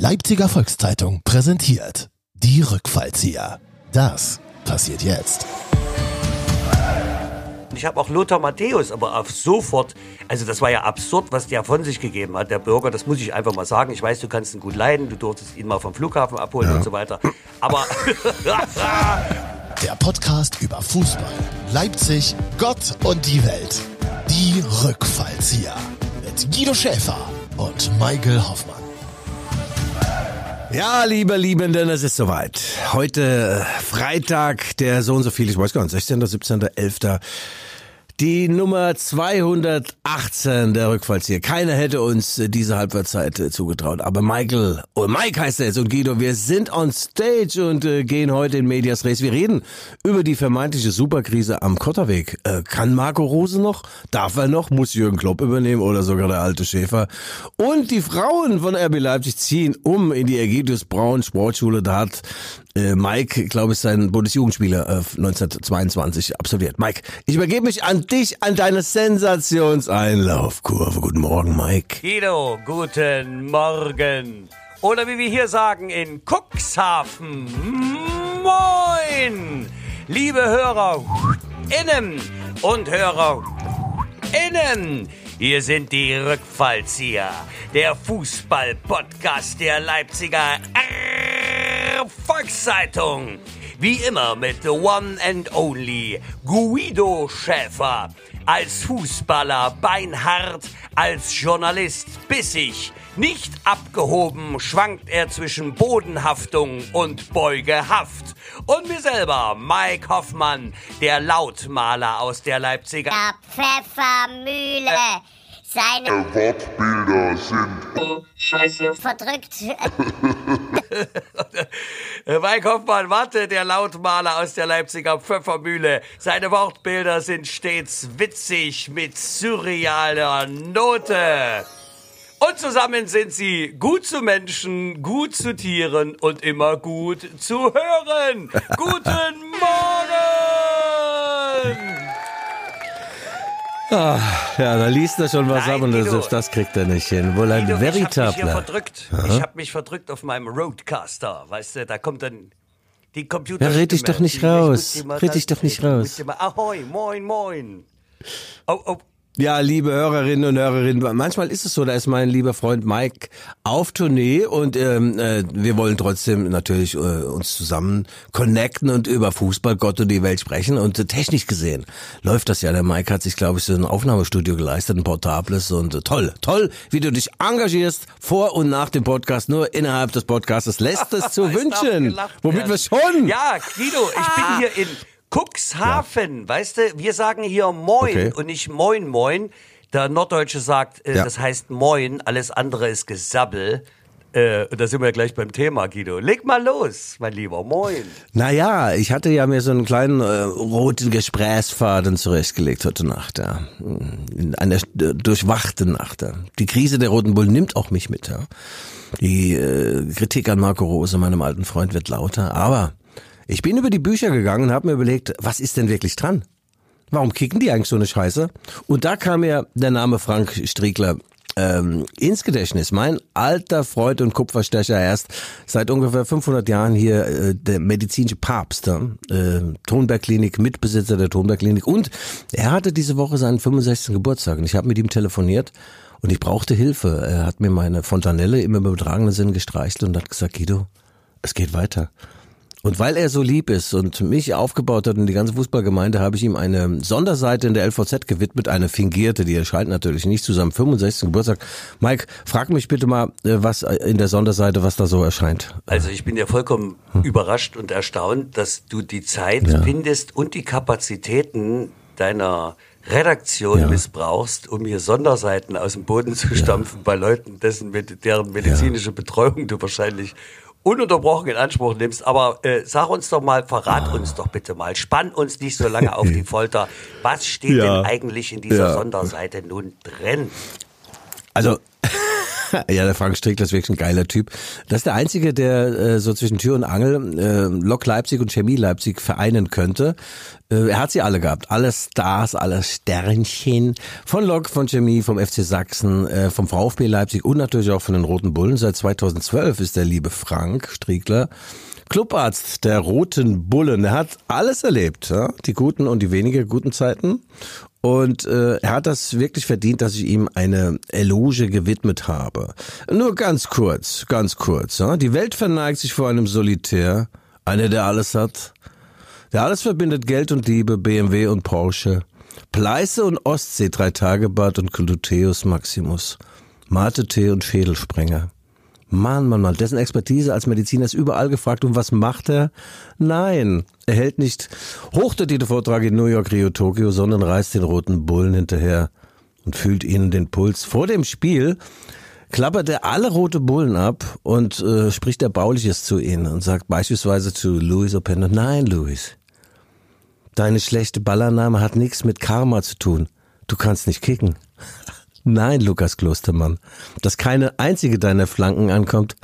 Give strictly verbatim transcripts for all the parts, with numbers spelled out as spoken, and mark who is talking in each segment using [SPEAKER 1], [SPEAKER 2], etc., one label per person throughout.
[SPEAKER 1] Leipziger Volkszeitung präsentiert die Rückfallzieher. Das passiert jetzt.
[SPEAKER 2] Ich habe auch Lothar Matthäus, aber auf sofort, also das war ja absurd, was der von sich gegeben hat, der Bürger, das muss ich einfach mal sagen. Ich weiß, du kannst ihn gut leiden, du durftest ihn mal vom Flughafen abholen ja. und so weiter, aber...
[SPEAKER 1] Der Podcast über Fußball, Leipzig, Gott und die Welt. Die Rückfallzieher mit Guido Schäfer und Michael Hoffmann.
[SPEAKER 3] Ja, liebe Liebenden, es ist soweit. Heute Freitag, der so und so viel, ich weiß gar nicht, sechzehnter, siebzehnter, elfter Die Nummer zweihundertachtzehn der Rückfallzieher. Keiner hätte uns diese Halbwertszeit zugetraut. Aber Michael, oh Mike heißt er jetzt und Guido, wir sind on stage und äh, gehen heute in Medias Res. Wir reden über die vermeintliche Superkrise am Kotterweg. Äh, kann Marco Rose noch? Darf er noch? Muss Jürgen Klopp übernehmen oder sogar der alte Schäfer? Und die Frauen von R B Leipzig ziehen um in die Ägidius Braun Sportschule. Da hat äh, Mike, glaube ich, seinen Bundesjugendspieler äh, neunzehnhundertzweiundzwanzig absolviert. Mike, ich übergebe mich an dich, an deine Sensationseinlaufkurve. Guten Morgen, Mike.
[SPEAKER 2] Guido, guten Morgen. Oder wie wir hier sagen in Cuxhaven, moin. Liebe Hörer innen und Hörer innen, hier sind die Rückfallzieher, der Fußball-Podcast der Leipziger Volkszeitung. Wie immer mit the one and only Guido Schäfer. Als Fußballer beinhart, als Journalist bissig. Nicht abgehoben schwankt er zwischen Bodenhaftung und Beugehaft. Und mir selber, Mike Hoffmann, der Lautmaler aus der Leipziger
[SPEAKER 4] Pfeffermühle. Seine
[SPEAKER 5] Wortbilder sind
[SPEAKER 4] oh, scheiße verdrückt.
[SPEAKER 2] Mike Hoffmann, warte, der Lautmaler aus der Leipziger Pfeffermühle. Seine Wortbilder sind stets witzig mit surrealer Note. Und zusammen sind sie gut zu Menschen, gut zu Tieren und immer gut zu hören. Guten Morgen!
[SPEAKER 3] Ah, ja, da liest er schon was
[SPEAKER 2] Nein,
[SPEAKER 3] ab und
[SPEAKER 2] Guido,
[SPEAKER 3] das, das kriegt er nicht hin. Wohl ein
[SPEAKER 2] Guido,
[SPEAKER 3] veritabler.
[SPEAKER 2] Ich hab mich hier verdrückt. Aha. Ich hab mich verdrückt auf meinem Roadcaster. Weißt du, da kommt dann die Computer.
[SPEAKER 3] Ja, red dich doch nicht
[SPEAKER 2] die,
[SPEAKER 3] raus. Red dich doch nicht raus.
[SPEAKER 2] Mal, ahoi, moin, moin. Oh, oh.
[SPEAKER 3] Ja, liebe Hörerinnen und Hörerinnen, manchmal ist es so, da ist mein lieber Freund Mike auf Tournee und ähm, äh, wir wollen trotzdem natürlich äh, uns zusammen connecten und über Fußball, Gott und die Welt sprechen und äh, technisch gesehen läuft das ja. Der Mike hat sich, glaube ich, so ein Aufnahmestudio geleistet, ein portables und äh, toll, toll, wie du dich engagierst vor und nach dem Podcast, nur innerhalb des Podcastes lässt es zu wünschen. Womit wir schon...
[SPEAKER 2] Ja, Guido, ich bin hier in... Cuxhaven, ja. Weißt du, wir sagen hier Moin okay. und nicht Moin Moin. Der Norddeutsche sagt, äh, ja. das heißt Moin, alles andere ist Gesabbel. Äh, und da sind wir gleich beim Thema, Guido. Leg mal los, mein Lieber, Moin.
[SPEAKER 3] Naja, ich hatte ja mir so einen kleinen äh, roten Gesprächsfaden zurechtgelegt heute Nacht, ja. In einer äh, durchwachten Nacht, ja. Die Krise der Roten Bullen nimmt auch mich mit, ja. Die äh, Kritik an Marco Rose, meinem alten Freund, wird lauter, aber... Ich bin über die Bücher gegangen und habe mir überlegt, was ist denn wirklich dran? Warum kicken die eigentlich so eine Scheiße? Und da kam mir der Name Frank Striegler ähm, ins Gedächtnis. Mein alter Freund und Kupferstecher, erst seit ungefähr fünfhundert Jahren hier äh, der medizinische Papst, äh, Thonberg-Klinik, Mitbesitzer der Thonberg-Klinik. Und er hatte diese Woche seinen fünfundsechzigsten Geburtstag und ich habe mit ihm telefoniert und ich brauchte Hilfe. Er hat mir meine Fontanelle im übertragenen Sinn gestreichelt und hat gesagt, Guido, es geht weiter. Und weil er so lieb ist und mich aufgebaut hat und die ganze Fußballgemeinde, habe ich ihm eine Sonderseite in der L V Z gewidmet, eine fingierte, die erscheint natürlich nicht zu seinem fünfundsechzigsten Geburtstag. Mike, frag mich bitte mal, was in der Sonderseite, was da so erscheint.
[SPEAKER 2] Also ich bin ja vollkommen hm. überrascht und erstaunt, dass du die Zeit ja. findest und die Kapazitäten deiner Redaktion ja. missbrauchst, um hier Sonderseiten aus dem Boden zu stampfen ja. bei Leuten, dessen, deren medizinische ja. Betreuung du wahrscheinlich ununterbrochen in Anspruch nimmst, aber äh, sag uns doch mal, verrat uns doch bitte mal, spann uns nicht so lange auf die Folter. Was steht ja. denn eigentlich in dieser ja. Sonderseite nun drin?
[SPEAKER 3] Also, Ja, der Frank Strickler ist wirklich ein geiler Typ. Das ist der Einzige, der äh, so zwischen Tür und Angel äh, Lok Leipzig und Chemie Leipzig vereinen könnte. Äh, er hat sie alle gehabt. Alle Stars, alle Sternchen. Von Lok, von Chemie, vom F C Sachsen, äh, vom VfB Leipzig und natürlich auch von den Roten Bullen. Seit zweitausendzwölf ist der liebe Frank Strickler Clubarzt der Roten Bullen. Er hat alles erlebt, ja? Die guten und die weniger guten Zeiten. Und äh, er hat das wirklich verdient, dass ich ihm eine Eloge gewidmet habe. Nur ganz kurz, ganz kurz. Ja? Die Welt verneigt sich vor einem Solitär, einer, der alles hat. Der alles verbindet, Geld und Liebe, B M W und Porsche, Pleiße und Ostsee, Drei-Tage-Bad und Gluteus Maximus, Mate-Tee und Schädelsprenger. Mann, Mann, Mann, dessen Expertise als Mediziner ist überall gefragt. Und was macht er? Nein, er hält nicht hochdotierte Vorträge in New York, Rio, Tokio, sondern reißt den Roten Bullen hinterher und fühlt ihnen den Puls. Vor dem Spiel klappert er alle Rote Bullen ab und äh, spricht Erbauliches zu ihnen und sagt beispielsweise zu Luis Openda: Nein, Luis, deine schlechte Ballannahme hat nichts mit Karma zu tun. Du kannst nicht kicken. Nein, Lukas Klostermann, dass keine einzige deiner Flanken ankommt,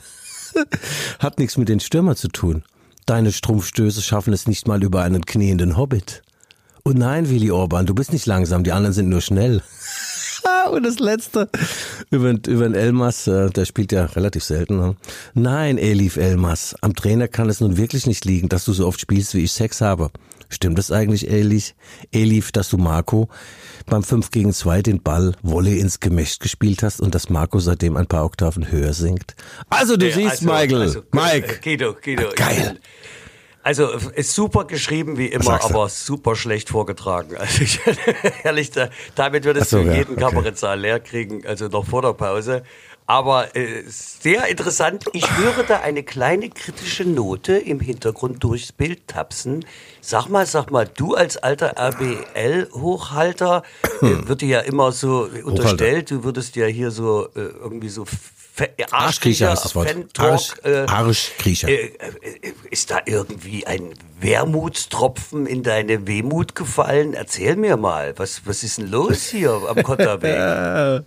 [SPEAKER 3] hat nichts mit den Stürmern zu tun. Deine Strumpfstöße schaffen es nicht mal über einen knienden Hobbit. Und nein, Willi Orban, du bist nicht langsam, die anderen sind nur schnell. Und das Letzte, über, über den Elmas, der spielt ja relativ selten. Ne? Nein, Elif Elmas, am Trainer kann es nun wirklich nicht liegen, dass du so oft spielst, wie ich Sex habe. Stimmt es eigentlich, Elif, Elif, dass du Marco beim fünf gegen zwei den Ball Volley ins Gemächt gespielt hast und dass Marco seitdem ein paar Oktaven höher singt? Also du ja, siehst, also, Michael,
[SPEAKER 2] also,
[SPEAKER 3] Mike.
[SPEAKER 2] Guido, Guido.
[SPEAKER 3] Geil.
[SPEAKER 2] Also ist super geschrieben wie immer, aber super schlecht vorgetragen. Also ich, ehrlich, da, damit würdest so, du ja, jeden okay. Kabarettsaal leer kriegen, also noch vor der Pause. Aber äh, sehr interessant. Ich höre da eine kleine kritische Note im Hintergrund durchs Bild tapsen. Sag mal, sag mal, du als alter R B L-Hochhalter äh, wird dir ja immer so unterstellt, du würdest ja hier so äh, irgendwie so
[SPEAKER 3] Arschkriecher heißt das Wort. Arsch, äh, Arschkriecher.
[SPEAKER 2] Äh, äh, ist da irgendwie ein Wermutstropfen in deine Wehmut gefallen? Erzähl mir mal, was, was ist denn los hier am Kotterweg?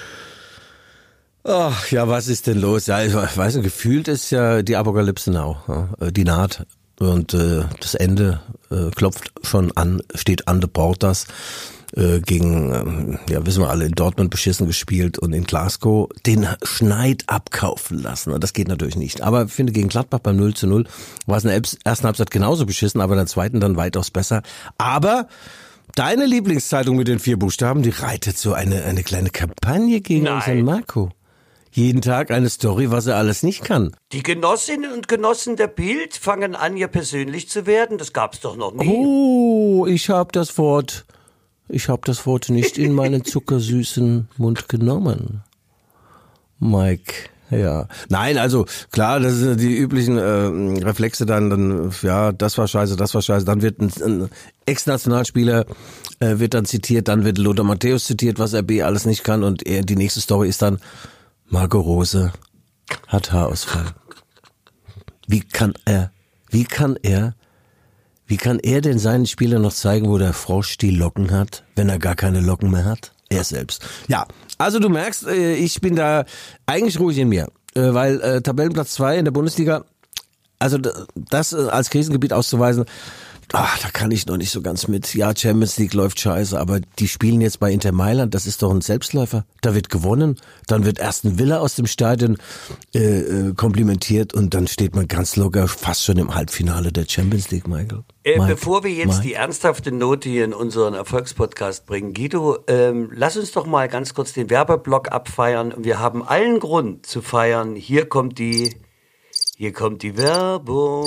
[SPEAKER 3] Ach ja, was ist denn los? Ja, ich weiß nicht, gefühlt ist ja die Apokalypse now, ja, die naht und äh, das Ende äh, klopft schon an, steht an the Portas. Äh, gegen, ähm, ja, wissen wir alle, in Dortmund beschissen gespielt und in Glasgow den Schneid abkaufen lassen. Und das geht natürlich nicht. Aber ich finde, gegen Gladbach beim null zu null war es in der ersten Halbzeit genauso beschissen, aber in der zweiten dann weitaus besser. Aber deine Lieblingszeitung mit den vier Buchstaben, die reitet so eine, eine kleine Kampagne gegen
[SPEAKER 2] Nein.
[SPEAKER 3] unseren Marco. Jeden Tag eine Story, was er alles nicht kann.
[SPEAKER 2] Die Genossinnen und Genossen der Bild fangen an, hier persönlich zu werden. Das gab's doch noch nie.
[SPEAKER 3] Oh, ich hab das Wort... Ich habe das Wort nicht in meinen zuckersüßen Mund genommen. Mike, ja. Nein, also klar, das sind die üblichen äh, Reflexe dann, dann, ja, das war scheiße, das war scheiße. Dann wird ein, ein Ex-Nationalspieler äh, wird dann zitiert, dann wird Lothar Matthäus zitiert, was R B alles nicht kann. Und er, die nächste Story ist dann, Marco Rose hat Haarausfall. Wie kann er, wie kann er Wie kann er denn seinen Spielern noch zeigen, wo der Frosch die Locken hat, wenn er gar keine Locken mehr hat? Er selbst. Ja, also du merkst, ich bin da eigentlich ruhig in mir, weil Tabellenplatz zwei in der Bundesliga, also das als Krisengebiet auszuweisen, ach, da kann ich noch nicht so ganz mit. Ja, Champions League läuft scheiße, aber die spielen jetzt bei Inter Mailand, das ist doch ein Selbstläufer. Da wird gewonnen, dann wird erst ein Villa aus dem Stadion äh, komplimentiert und dann steht man ganz locker fast schon im Halbfinale der Champions League, Michael.
[SPEAKER 2] Äh,
[SPEAKER 3] Mike,
[SPEAKER 2] bevor wir jetzt
[SPEAKER 3] Mike.
[SPEAKER 2] die ernsthafte Note hier in unseren Erfolgspodcast bringen, Guido, ähm, lass uns doch mal ganz kurz den Werbeblock abfeiern. Und wir haben allen Grund zu feiern. Hier kommt die, hier kommt die Werbung.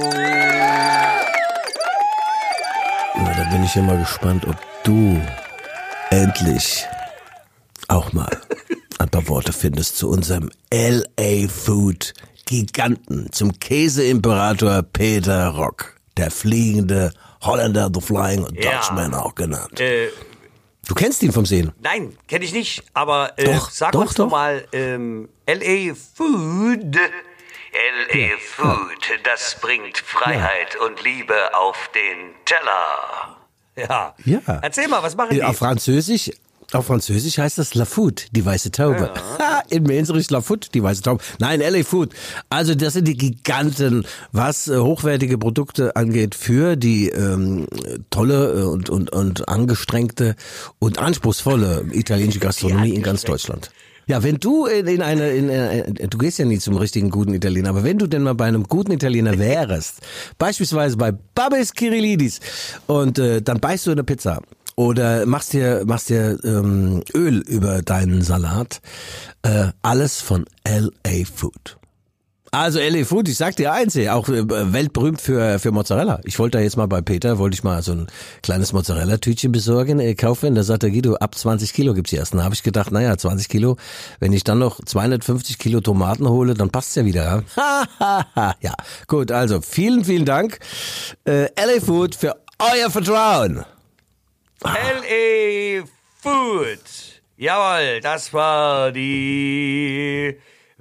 [SPEAKER 3] Na, da bin ich ja mal gespannt, ob du endlich auch mal ein paar Worte findest zu unserem L A Food Giganten, zum Käseimperator Peter Rock, der fliegende Holländer, the Flying Dutchman ja, auch genannt. Äh, du kennst ihn vom Sehen?
[SPEAKER 2] Nein, kenne ich nicht, aber äh,
[SPEAKER 3] doch,
[SPEAKER 2] sag
[SPEAKER 3] doch,
[SPEAKER 2] uns doch mal ähm, L A Food. L A ja, Food, ja. Das bringt Freiheit ja. und Liebe auf den Teller. Ja.
[SPEAKER 3] ja.
[SPEAKER 2] Erzähl mal, was machen die?
[SPEAKER 3] Auf Französisch, Auf Französisch heißt das La Food, die weiße Taube. Ja. In Mainzrich La Food, die weiße Taube. Nein, L A Food. Also das sind die Giganten, was äh, hochwertige Produkte angeht für die ähm, tolle und, und, und angestrengte und anspruchsvolle italienische Gastronomie in ganz Deutschland. Ja, wenn du in, in eine, in, in, du gehst ja nie zum richtigen guten Italiener, aber wenn du denn mal bei einem guten Italiener wärst, beispielsweise bei Babis Kirillidis, und äh, dann beißt du eine Pizza oder machst dir machst dir ähm, Öl über deinen Salat, äh, alles von L A Food. Also L A Food, ich sag dir eins, auch weltberühmt für für Mozzarella. Ich wollte da jetzt mal bei Peter, wollte ich mal so ein kleines Mozzarella-Tütchen besorgen, äh, kaufen. Da sagt der Guido, ab zwanzig Kilo gibt's die ersten. Da habe ich gedacht, naja, zwanzig Kilo, wenn ich dann noch zweihundertfünfzig Kilo Tomaten hole, dann passt's ja wieder. Ja, ja. Gut, also vielen, vielen Dank, äh, L A Food, für euer Vertrauen.
[SPEAKER 2] L A Food. Jawohl, das war die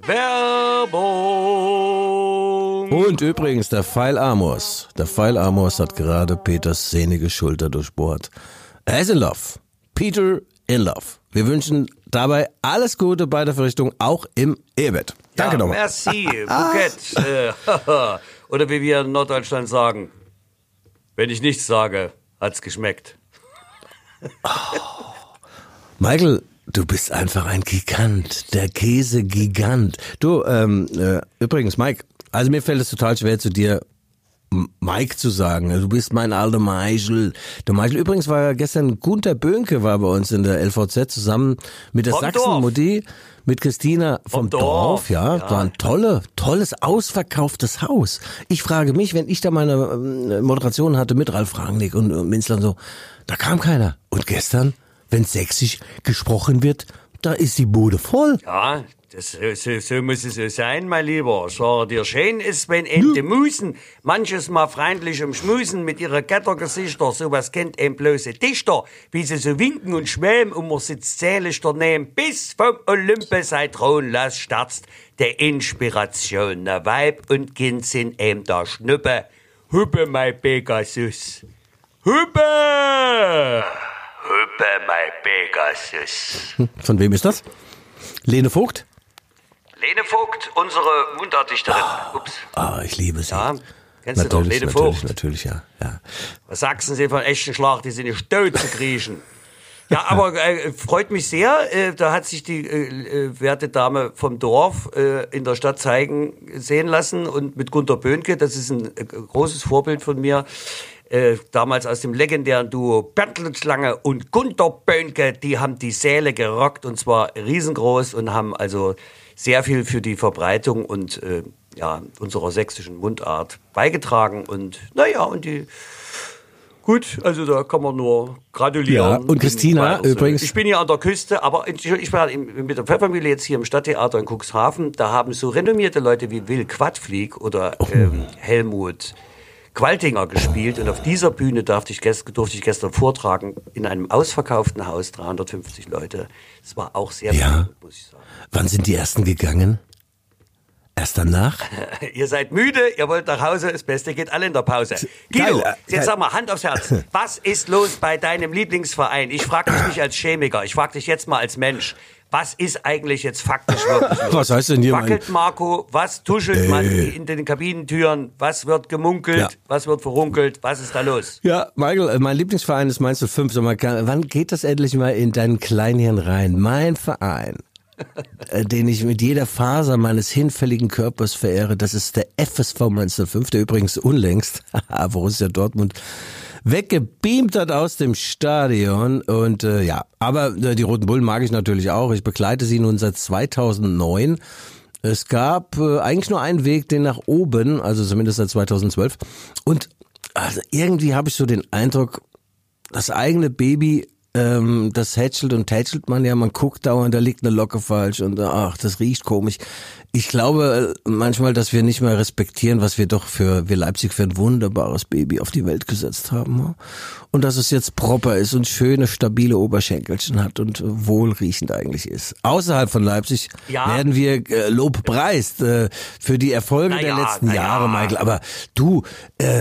[SPEAKER 2] Werbung.
[SPEAKER 3] Und übrigens, der Pfeil Amos. Der Pfeil Amos hat gerade Peters sehnige Schulter durchbohrt. Er ist in love. Peter in love. Wir wünschen dabei alles Gute bei der Verrichtung, auch im Ehebett. Danke
[SPEAKER 2] ja,
[SPEAKER 3] nochmal.
[SPEAKER 2] Merci, Bouquet. äh, Oder wie wir in Norddeutschland sagen, wenn ich nichts sage, hat's geschmeckt.
[SPEAKER 3] Oh. Michael, du bist einfach ein Gigant, der Käse-Gigant. Du, ähm, äh, übrigens, Mike, also mir fällt es total schwer, zu dir Mike zu sagen. Du bist mein alter Michael. Der Michael, übrigens war ja gestern Gunter Böhnke war bei uns in der L V Z zusammen mit der Sachsen-Modi, mit Christina vom, vom Dorf. Dorf ja, ja, war ein tolle, tolles, ausverkauftes Haus. Ich frage mich, wenn ich da meine Moderation hatte mit Ralf Rangnick und, und Minzler und so, da kam keiner. Und gestern, wenn sächsisch gesprochen wird, da ist die Bude voll.
[SPEAKER 2] Ja, das, so, so muss es so sein, mein Lieber. Sag dir, schön ist, wenn eben die Musen manches mal freundlich umschmusen mit ihren Göttergesichter. Sowas kennt eben bloße Dichter, wie sie so winken und schwämen und man sitzt zählig daneben, bis vom Olympe sein Thronlass stürzt der Inspiration. Na Weib und Kind sind eben der Schnuppe. Huppe, mein Pegasus. Huppe! Huppe, mein Pegasus.
[SPEAKER 3] Von wem ist das? Lene Vogt?
[SPEAKER 2] Lene Vogt, unsere Mundartdichterin. Ups.
[SPEAKER 3] Ah, oh, ich liebe sie.
[SPEAKER 2] Ja, kennst
[SPEAKER 3] natürlich,
[SPEAKER 2] du doch, Lene
[SPEAKER 3] natürlich,
[SPEAKER 2] Vogt.
[SPEAKER 3] Natürlich, ja, ja.
[SPEAKER 2] Was sagst du von echten Schlag, die sind nicht tot zu kriechen. Ja, aber äh, freut mich sehr. Äh, da hat sich die äh, werte Dame vom Dorf äh, in der Stadt zeigen sehen lassen und mit Gunter Böhnke, das ist ein äh, großes Vorbild von mir. Äh, damals aus dem legendären Duo Bertelslange und Gunter Böhnke, die haben die Säle gerockt und zwar riesengroß und haben also sehr viel für die Verbreitung und äh, ja unserer sächsischen Mundart beigetragen und naja und die gut, also da kann man nur gratulieren.
[SPEAKER 3] Ja, und Christina übrigens.
[SPEAKER 2] Ich bin hier an der Küste, aber ich, ich war mit der Pfeffermühle jetzt hier im Stadttheater in Cuxhaven, da haben so renommierte Leute wie Will Quadflieg oder oh. ähm, Helmut Qualtinger gespielt und auf dieser Bühne durfte ich, gest- durfte ich gestern vortragen in einem ausverkauften Haus, dreihundertfünfzig Leute. Das war auch sehr
[SPEAKER 3] ja.
[SPEAKER 2] gut, muss ich sagen.
[SPEAKER 3] Wann sind die ersten gegangen? Erst danach?
[SPEAKER 2] Ihr seid müde, ihr wollt nach Hause, das Beste geht alle in der Pause. Guido,
[SPEAKER 3] geil,
[SPEAKER 2] jetzt geil. Sag mal, Hand aufs Herz, was ist los bei deinem Lieblingsverein? Ich frage dich nicht als Chemiker, ich frage dich jetzt mal als Mensch. Was ist eigentlich jetzt faktisch wirklich los?
[SPEAKER 3] Was heißt denn hier?
[SPEAKER 2] Wackelt Marco, was tuschelt äh. man in den Kabinentüren, was wird gemunkelt, ja. was wird verrunkelt, was ist da los?
[SPEAKER 3] Ja, Michael, mein Lieblingsverein ist Mainz null fünf. Sag mal, wann geht das endlich mal in deinen Kleinhirn rein? Mein Verein, den ich mit jeder Faser meines hinfälligen Körpers verehre, das ist der F S V Mainz null fünf, der übrigens unlängst, Borussia Dortmund, weggebeamt hat aus dem Stadion und äh, ja, aber äh, die Roten Bullen mag ich natürlich auch. Ich begleite sie nun seit zweitausendneun. Es gab äh, eigentlich nur einen Weg, den nach oben, also zumindest seit zweitausendzwölf. Und also irgendwie habe ich so den Eindruck, das eigene Baby, ähm, das hätschelt und tätschelt man ja, man guckt dauernd, da liegt eine Locke falsch und ach, das riecht komisch. Ich glaube manchmal, dass wir nicht mehr respektieren, was wir doch für, wir Leipzig für ein wunderbares Baby auf die Welt gesetzt haben. Und dass es jetzt proper ist und schöne, stabile Oberschenkelchen hat und wohlriechend eigentlich ist. Außerhalb von Leipzig ja. werden wir äh, Lob preist äh, für die Erfolge na der ja, letzten Jahre, ja. Michael. Aber du, äh,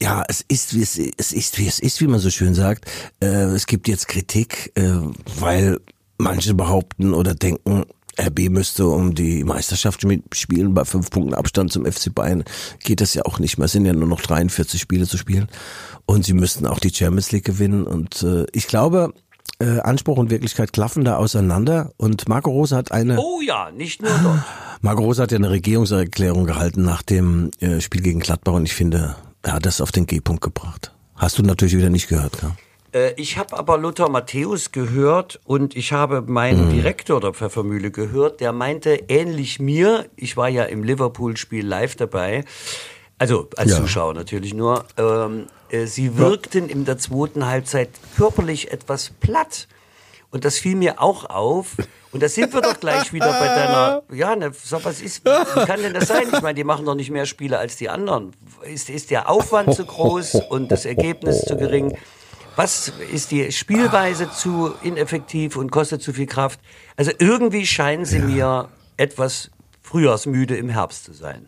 [SPEAKER 3] ja, es ist wie es, es ist wie es ist, wie man so schön sagt. Äh, es gibt jetzt Kritik, äh, weil manche behaupten oder denken, R B müsste um die Meisterschaft spielen, bei fünf Punkten Abstand zum F C Bayern geht das ja auch nicht mehr. Es sind ja nur noch dreiundvierzig Spiele zu spielen und sie müssten auch die Champions League gewinnen und äh, ich glaube, äh, Anspruch und Wirklichkeit klaffen da auseinander und Marco Rose hat eine...
[SPEAKER 2] Oh ja, nicht nur dort.
[SPEAKER 3] Marco Rose hat ja eine Regierungserklärung gehalten nach dem äh, Spiel gegen Gladbach und ich finde, er hat das auf den G-Punkt gebracht. Hast du natürlich wieder nicht gehört, ja?
[SPEAKER 2] Ich habe aber Lothar Matthäus gehört und ich habe meinen mhm. Direktor der Pfeffermühle gehört, der meinte ähnlich mir, ich war ja im Liverpool-Spiel live dabei, also als ja. Zuschauer natürlich nur, ähm, äh, sie wirkten ja. in der zweiten Halbzeit körperlich etwas platt und das fiel mir auch auf und da sind wir doch gleich wieder bei deiner, ja, ne, so was ist, wie kann denn das sein? Ich meine, die machen doch nicht mehr Spiele als die anderen. Ist, ist der Aufwand zu groß und das Ergebnis zu gering? Was ist die Spielweise zu ineffektiv und kostet zu viel Kraft? Also irgendwie scheinen sie ja. mir etwas frühjahrsmüde im Herbst zu sein.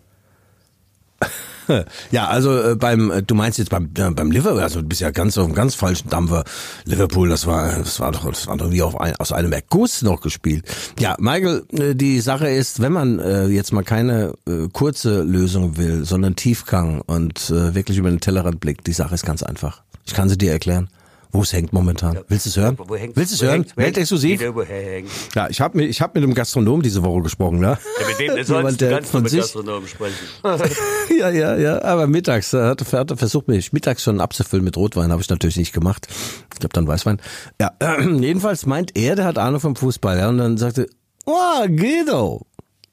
[SPEAKER 3] Ja, also äh, beim, äh, du meinst jetzt beim äh, beim Liverpool, also du bist ja ganz auf einem ganz falschen Dampfer. Liverpool, das war das war doch das war doch wie auf ein, aus einem Erguss noch gespielt. Ja, Michael, äh, die Sache ist, wenn man äh, jetzt mal keine äh, kurze Lösung will, sondern Tiefgang und äh, wirklich über den Tellerrand blickt, die Sache ist ganz einfach. Ich kann sie dir erklären, wo es hängt momentan. Ja, willst du es hören? Wo hängt, Willst du es hören? Welt exklusiv? Ja, ich habe mit, ich hab mit einem Gastronom diese Woche gesprochen, ne?
[SPEAKER 2] Ja, mit dem sollst du ganz mit Gastronomen sprechen.
[SPEAKER 3] ja, ja, ja, aber mittags, er hat, er hat versucht mich mittags schon abzufüllen mit Rotwein, habe ich natürlich nicht gemacht. Ich glaube dann Weißwein. Ja, äh, jedenfalls meint er, der hat Ahnung vom Fußball, ja, und dann sagte, oh, Guido,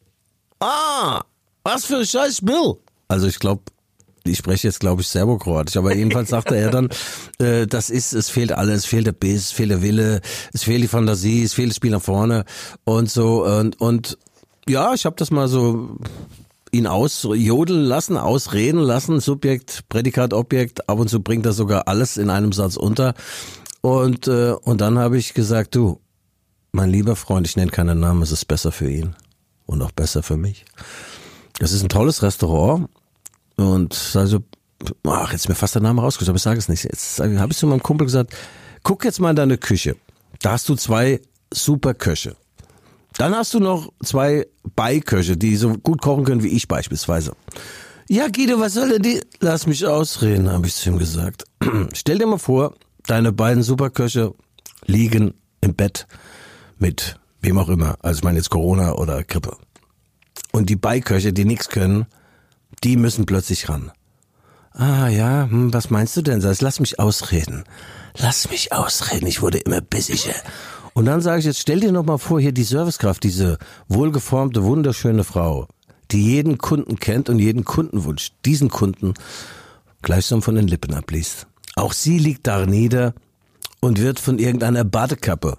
[SPEAKER 3] ah, was für ein scheiß Spiel. Also ich glaube, ich spreche jetzt, glaube ich, Serbokroatisch, aber jedenfalls sagte er dann, äh, das ist, es fehlt alles, es fehlt der Biss, es fehlt der Wille, es fehlt die Fantasie, es fehlt das Spiel nach vorne und so und, und ja, ich habe das mal so ihn ausjodeln lassen, ausreden lassen, Subjekt, Prädikat, Objekt, ab und zu bringt er sogar alles in einem Satz unter und, äh, und dann habe ich gesagt, du, mein lieber Freund, ich nenne keinen Namen, es ist besser für ihn und auch besser für mich. Das ist ein tolles Restaurant. Und also, ach, jetzt ist mir fast der Name rausgekommen, aber ich sage es nicht. Jetzt habe ich zu meinem Kumpel gesagt, guck jetzt mal in deine Küche. Da hast du zwei super Köche. Dann hast du noch zwei Beiköche, die so gut kochen können wie ich beispielsweise. Ja, Guido, was soll denn die? Lass mich ausreden, habe ich zu ihm gesagt. Stell dir mal vor, deine beiden Superköche liegen im Bett mit wem auch immer. Also ich meine jetzt Corona oder Grippe. Und die Beiköche, die nichts können, die müssen plötzlich ran. Ah ja, hm, was meinst du denn? Lass mich ausreden. Lass mich ausreden, ich wurde immer bissiger. Und dann sage ich jetzt, stell dir noch mal vor, hier die Servicekraft, diese wohlgeformte, wunderschöne Frau, die jeden Kunden kennt und jeden Kundenwunsch, diesen Kunden gleichsam von den Lippen abliest. Auch sie liegt da nieder und wird von irgendeiner Badekappe,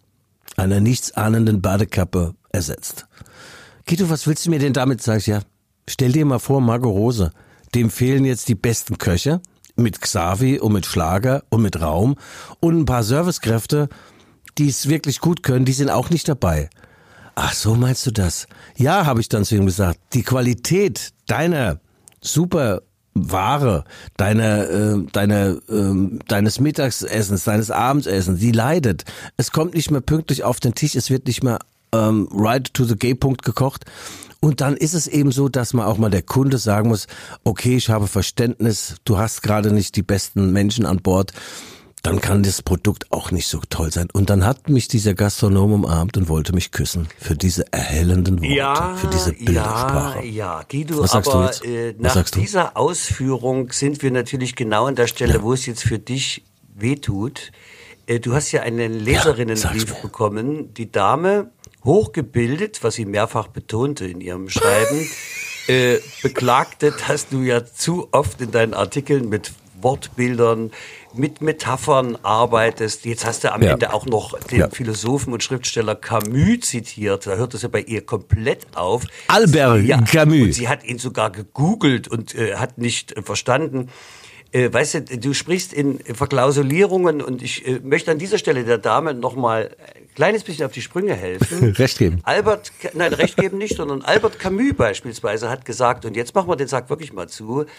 [SPEAKER 3] einer nichtsahnenden Badekappe ersetzt. Guido, was willst du mir denn damit? Sag ich, ja, stell dir mal vor, Marco Rose, dem fehlen jetzt die besten Köche mit Xavi und mit Schlager und mit Raum und ein paar Servicekräfte, die es wirklich gut können, die sind auch nicht dabei. Ach, so meinst du das? Ja, habe ich dann zu ihm gesagt, die Qualität deiner super Ware, deiner, äh, deiner, äh, deines Mittagsessens, deines Abendessens, die leidet. Es kommt nicht mehr pünktlich auf den Tisch, es wird nicht mehr ähm, right to the G-Punkt gekocht. Und dann ist es eben so, dass man auch mal der Kunde sagen muss, okay, ich habe Verständnis, du hast gerade nicht die besten Menschen an Bord, dann kann das Produkt auch nicht so toll sein. Und dann hat mich dieser Gastronom umarmt und wollte mich küssen für diese erhellenden Worte,
[SPEAKER 2] ja,
[SPEAKER 3] für diese Bildersprache.
[SPEAKER 2] Ja, ja, Guido, aber äh, nach dieser Ausführung sind wir natürlich genau an der Stelle, ja. wo es jetzt für dich wehtut. Äh, du hast ja einen Leserinnenbrief ja, bekommen. Die Dame, hochgebildet, was sie mehrfach betonte in ihrem Schreiben, äh, beklagte, dass du ja zu oft in deinen Artikeln mit Wortbildern, mit Metaphern arbeitest. Jetzt hast du am ja. Ende auch noch den ja. Philosophen und Schriftsteller Camus zitiert. Da hört es ja bei ihr komplett auf.
[SPEAKER 3] Albert ja, Camus.
[SPEAKER 2] Und sie hat ihn sogar gegoogelt und äh, hat nicht äh, verstanden. Äh, weißt du, du sprichst in Verklausulierungen und ich äh, möchte an dieser Stelle der Dame noch mal ein kleines bisschen auf die Sprünge helfen.
[SPEAKER 3] Recht geben.
[SPEAKER 2] Albert, nein, Recht geben nicht, sondern Albert Camus beispielsweise hat gesagt, und jetzt machen wir den Sack wirklich mal zu,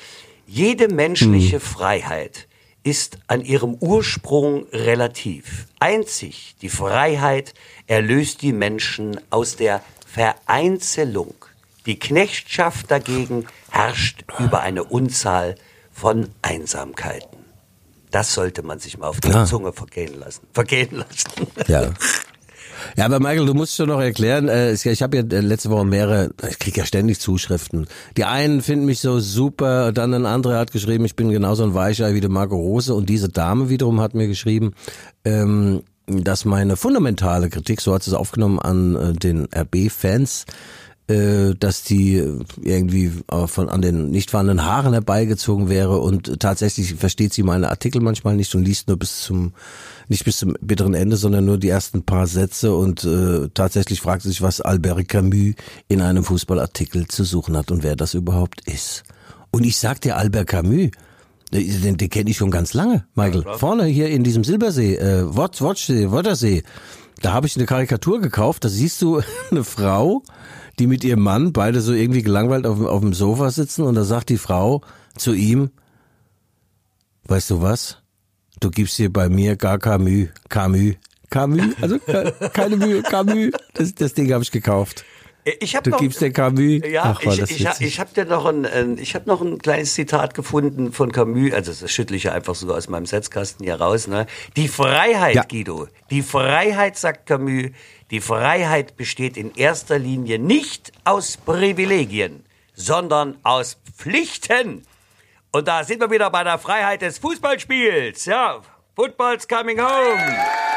[SPEAKER 2] Jede menschliche hm. Freiheit ist an ihrem Ursprung relativ. Einzig die Freiheit erlöst die Menschen aus der Vereinzelung. Die Knechtschaft dagegen herrscht über eine Unzahl von Einsamkeiten. Das sollte man sich mal auf die ja. Zunge vergehen lassen. Vergehen lassen.
[SPEAKER 3] Ja. Ja, aber Michael, du musst schon noch erklären, äh, ich habe ja letzte Woche mehrere, ich kriege ja ständig Zuschriften. Die einen finden mich so super, dann ein anderer hat geschrieben, ich bin genauso ein Weichei wie der Marco Rose, und diese Dame wiederum hat mir geschrieben, ähm, dass meine fundamentale Kritik, so hat sie es aufgenommen, an äh, den R B-Fans, äh, dass die irgendwie äh, von an den nicht vorhandenen Haaren herbeigezogen wäre, und tatsächlich versteht sie meine Artikel manchmal nicht und liest nur bis zum nicht bis zum bitteren Ende, sondern nur die ersten paar Sätze, und äh, tatsächlich fragt sie sich, was Albert Camus in einem Fußballartikel zu suchen hat und wer das überhaupt ist. Und ich sag dir, Albert Camus, den, den kenne ich schon ganz lange, Michael. Ja, vorne hier in diesem Silbersee, äh, Wottersee, Wottersee, da habe ich eine Karikatur gekauft, da siehst du eine Frau, die mit ihrem Mann beide so irgendwie gelangweilt auf, auf dem Sofa sitzen, und da sagt die Frau zu ihm, weißt du was? Du gibst dir bei mir gar keine Mühe. Camus. Camus? Also keine Mühe. Camus. Das, das Ding habe ich gekauft.
[SPEAKER 2] Ich hab
[SPEAKER 3] du
[SPEAKER 2] noch,
[SPEAKER 3] gibst dir Camus.
[SPEAKER 2] Ja, Ach, ich, ich, ich habe dir noch ein, ein, ich habe noch ein kleines Zitat gefunden von Camus. Also das schüttle ich ja einfach so aus meinem Setzkasten hier raus. Ne? Die Freiheit, ja. Guido. Die Freiheit, sagt Camus. Die Freiheit besteht in erster Linie nicht aus Privilegien, sondern aus Pflichten. Und da sind wir wieder bei der Freiheit des Fußballspiels. Ja, Football's coming home.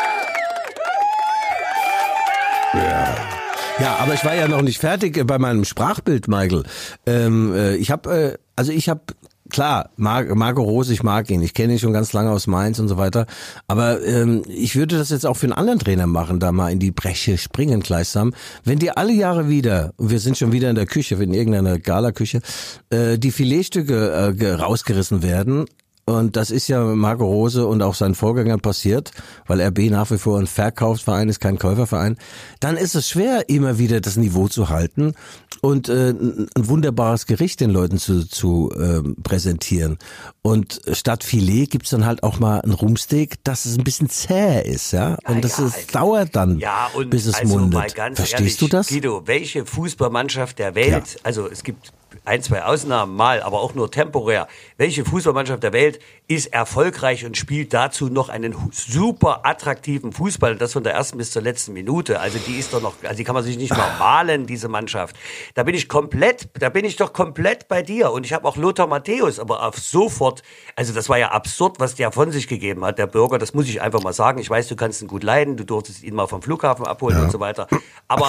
[SPEAKER 3] Ja. Ja, aber ich war ja noch nicht fertig bei meinem Sprachbild, Michael. Ähm, äh, ich habe, äh, also ich habe, klar, Mar- Marco Rose, ich mag ihn, ich kenne ihn schon ganz lange aus Mainz und so weiter, aber ähm, ich würde das jetzt auch für einen anderen Trainer machen, da mal in die Breche springen gleichsam. Wenn die alle Jahre wieder, und wir sind schon wieder in der Küche, in irgendeiner Gala-Küche, äh, die Filetstücke äh, rausgerissen werden, und das ist ja Marco Rose und auch seinen Vorgängern passiert, weil R B nach wie vor ein Verkaufsverein ist, kein Käuferverein, dann ist es schwer, immer wieder das Niveau zu halten und äh, ein wunderbares Gericht den Leuten zu, zu äh, präsentieren. Und statt Filet gibt's dann halt auch mal ein Rumpsteak, dass es ein bisschen zäh ist, ja. Und das
[SPEAKER 2] ja,
[SPEAKER 3] ist,
[SPEAKER 2] also,
[SPEAKER 3] dauert dann,
[SPEAKER 2] ja, und
[SPEAKER 3] bis es
[SPEAKER 2] also
[SPEAKER 3] mundet.
[SPEAKER 2] Mal ganz
[SPEAKER 3] Verstehst
[SPEAKER 2] ehrlich,
[SPEAKER 3] du das?
[SPEAKER 2] Guido, welche Fußballmannschaft der Welt, ja. also es gibt ein, zwei Ausnahmen mal, aber auch nur temporär. Welche Fußballmannschaft der Welt ist erfolgreich und spielt dazu noch einen super attraktiven Fußball, und das von der ersten bis zur letzten Minute? Also die ist doch noch, also die kann man sich nicht mal malen, diese Mannschaft. Da bin ich komplett, da bin ich doch komplett bei dir. Und ich habe auch Lothar Matthäus, aber auf sofort, also das war ja absurd, was der von sich gegeben hat, der Bürger, das muss ich einfach mal sagen. Ich weiß, du kannst ihn gut leiden, du durftest ihn mal vom Flughafen abholen, ja, und so weiter. Aber,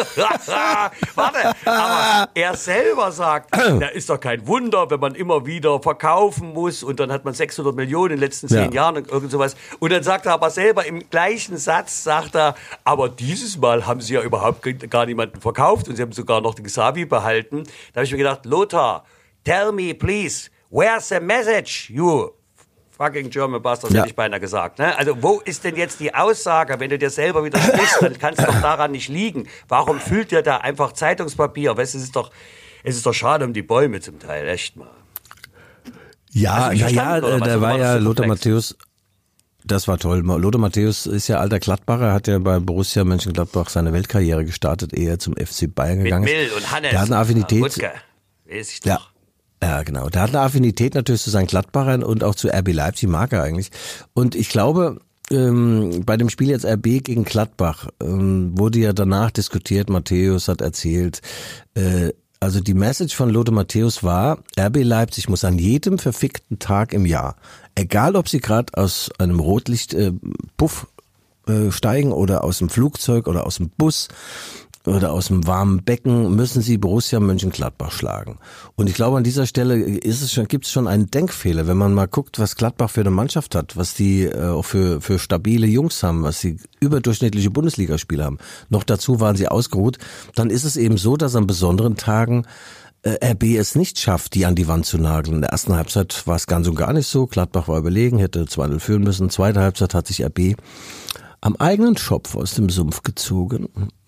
[SPEAKER 2] warte, aber er selber sagt, da ist doch kein Wunder, wenn man immer wieder verkaufen muss, und dann hat man sechshundert Millionen in den letzten zehn ja. Jahren und irgend sowas. Und dann sagt er aber selber im gleichen Satz, sagt er, aber dieses Mal haben sie ja überhaupt gar niemanden verkauft und sie haben sogar noch den Xavi behalten. Da habe ich mir gedacht, Lothar, tell me please, where's the message, you fucking German Bastard, ja. hätte ich beinahe gesagt. Ne? Also wo ist denn jetzt die Aussage, wenn du dir selber widersprichst, dann kann es doch daran nicht liegen. Warum füllt ihr da einfach Zeitungspapier? Weißt du, es ist doch, es ist doch schade um die Bäume zum Teil, echt mal.
[SPEAKER 3] Ja, ja, ja, da war ja Lothar Matthäus, das war toll. Lothar Matthäus ist ja alter Gladbacher, hat ja bei Borussia Mönchengladbach seine Weltkarriere gestartet, ehe er zum F C Bayern gegangen ist.
[SPEAKER 2] Mit Mill und Hannes.
[SPEAKER 3] Der hat eine Affinität.
[SPEAKER 2] Wutzke, weiß ich doch.
[SPEAKER 3] Ja. Ja, genau. Der hat eine Affinität natürlich zu seinen Gladbachern und auch zu R B Leipzig, mag er eigentlich. Und ich glaube, ähm, bei dem Spiel jetzt R B gegen Gladbach ähm, wurde ja danach diskutiert, Matthäus hat erzählt, äh, also die Message von Lothar Matthäus war, R B Leipzig muss an jedem verfickten Tag im Jahr, egal ob sie gerade aus einem Rotlicht-Puff äh, äh, steigen oder aus dem Flugzeug oder aus dem Bus oder aus dem warmen Becken, müssen sie Borussia Mönchengladbach schlagen. Und ich glaube, an dieser Stelle ist es schon, gibt es schon einen Denkfehler, wenn man mal guckt, was Gladbach für eine Mannschaft hat, was die äh, auch für, für stabile Jungs haben, was sie überdurchschnittliche Bundesligaspieler haben. Noch dazu waren sie ausgeruht. Dann ist es eben so, dass an besonderen Tagen äh, R B es nicht schafft, die an die Wand zu nageln. In der ersten Halbzeit war es ganz und gar nicht so. Gladbach war überlegen, hätte zwei null führen müssen. Zweite Halbzeit hat sich R B am eigenen Schopf aus dem Sumpf gezogen, Michael.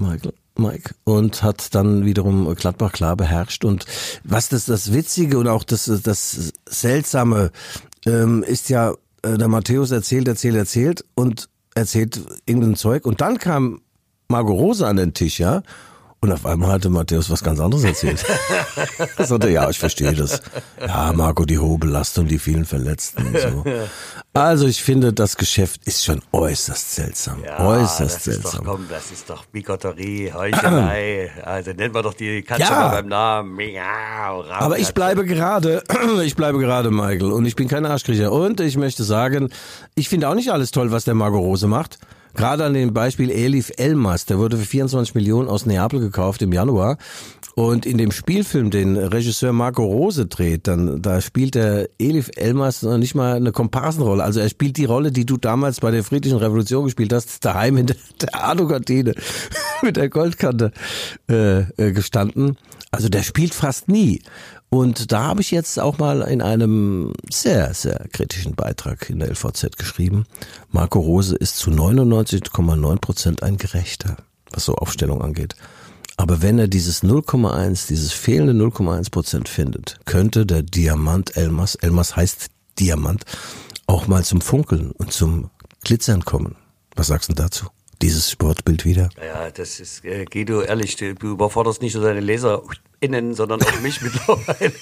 [SPEAKER 3] Mike, und hat dann wiederum Gladbach klar beherrscht. Und was das, das Witzige und auch das, das Seltsame ähm, ist ja, äh, der Matthäus erzählt, erzählt, erzählt und erzählt irgendein Zeug. Und dann kam Marco Rose an den Tisch, ja. Und auf einmal hatte Matthäus was ganz anderes erzählt. Er sagte, ja, ich verstehe das. Ja, Marco, die hohe Belastung, die vielen Verletzten und so. Also ich finde, das Geschäft ist schon äußerst seltsam.
[SPEAKER 2] Ja,
[SPEAKER 3] äußerst
[SPEAKER 2] das
[SPEAKER 3] seltsam.
[SPEAKER 2] Ist doch, komm, das ist doch Bigotterie, Heuchelei. Also nennen wir doch die Katze
[SPEAKER 3] Ja.
[SPEAKER 2] mal beim Namen. Miau,
[SPEAKER 3] Aber ich bleibe gerade, ich bleibe gerade, Michael, und ich bin kein Arschkriecher. Und ich möchte sagen, ich finde auch nicht alles toll, was der Marco Rose macht. Gerade an dem Beispiel Elif Elmas, der wurde für vierundzwanzig Millionen aus Neapel gekauft im Januar. Und in dem Spielfilm, den Regisseur Marco Rose dreht, dann da spielt der Elif Elmas noch nicht mal eine Komparsenrolle. Also er spielt die Rolle, die du damals bei der Friedlichen Revolution gespielt hast, daheim in der, der Alu-Kantine mit der Goldkante äh, äh, gestanden. Also der spielt fast nie. Und da habe ich jetzt auch mal in einem sehr, sehr kritischen Beitrag in der L V Z geschrieben, Marco Rose ist zu neunundneunzig Komma neun Prozent ein Gerechter, was so Aufstellung angeht. Aber wenn er dieses null Komma eins, dieses fehlende null Komma eins Prozent findet, könnte der Diamant Elmas, Elmas heißt Diamant, auch mal zum Funkeln und zum Glitzern kommen. Was sagst du dazu? Dieses Sportbild wieder?
[SPEAKER 2] Ja, das ist, äh, Guido, ehrlich, du, du überforderst nicht nur deine LeserInnen, sondern auch mich mittlerweile.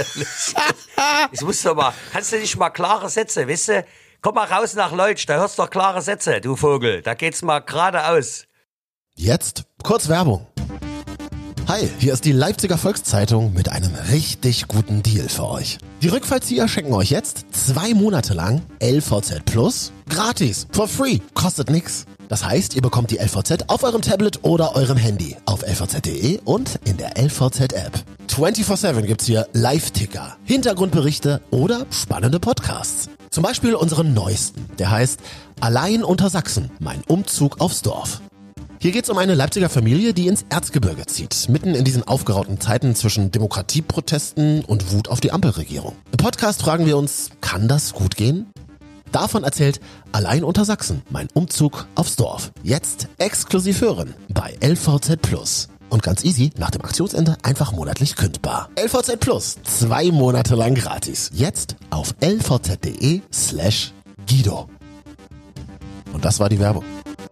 [SPEAKER 2] Ich muss doch mal, kannst du nicht mal klare Sätze, weißt du? Komm mal raus nach Leutsch, da hörst du doch klare Sätze, du Vogel. Da geht's mal geradeaus.
[SPEAKER 1] Jetzt kurz Werbung. Hi, hier ist die Leipziger Volkszeitung mit einem richtig guten Deal für euch. Die Rückfallzieher schenken euch jetzt zwei Monate lang L V Z Plus gratis, for free, kostet nix. Das heißt, ihr bekommt die L V Z auf eurem Tablet oder eurem Handy, auf L V Z punkt de und in der L V Z-App. vierundzwanzig sieben gibt's hier Live-Ticker, Hintergrundberichte oder spannende Podcasts. Zum Beispiel unseren neuesten, der heißt Allein unter Sachsen, mein Umzug aufs Dorf. Hier geht's um eine Leipziger Familie, die ins Erzgebirge zieht, mitten in diesen aufgerauten Zeiten zwischen Demokratieprotesten und Wut auf die Ampelregierung. Im Podcast fragen wir uns, kann das gut gehen? Davon erzählt Allein unter Sachsen, mein Umzug aufs Dorf. Jetzt exklusiv hören bei L V Z Plus. Und ganz easy, nach dem Aktionsende einfach monatlich kündbar. L V Z Plus, zwei Monate lang gratis. Jetzt auf lvz.de slash Guido. Und das war die Werbung.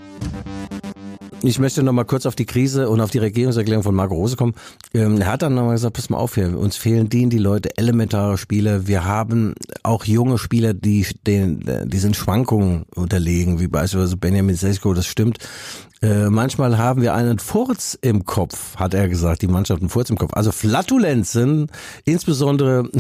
[SPEAKER 3] Ich möchte noch mal kurz auf die Krise und auf die Regierungserklärung von Marco Rose kommen. Ähm, er hat dann noch mal gesagt, pass mal auf hier, uns fehlen die, die Leute, elementare Spieler. Wir haben auch junge Spieler, die, die, die sind Schwankungen unterlegen, wie beispielsweise Benjamin Sesko, das stimmt. Äh, manchmal haben wir einen Furz im Kopf, hat er gesagt, die Mannschaft einen Furz im Kopf. Also Flatulenzen, insbesondere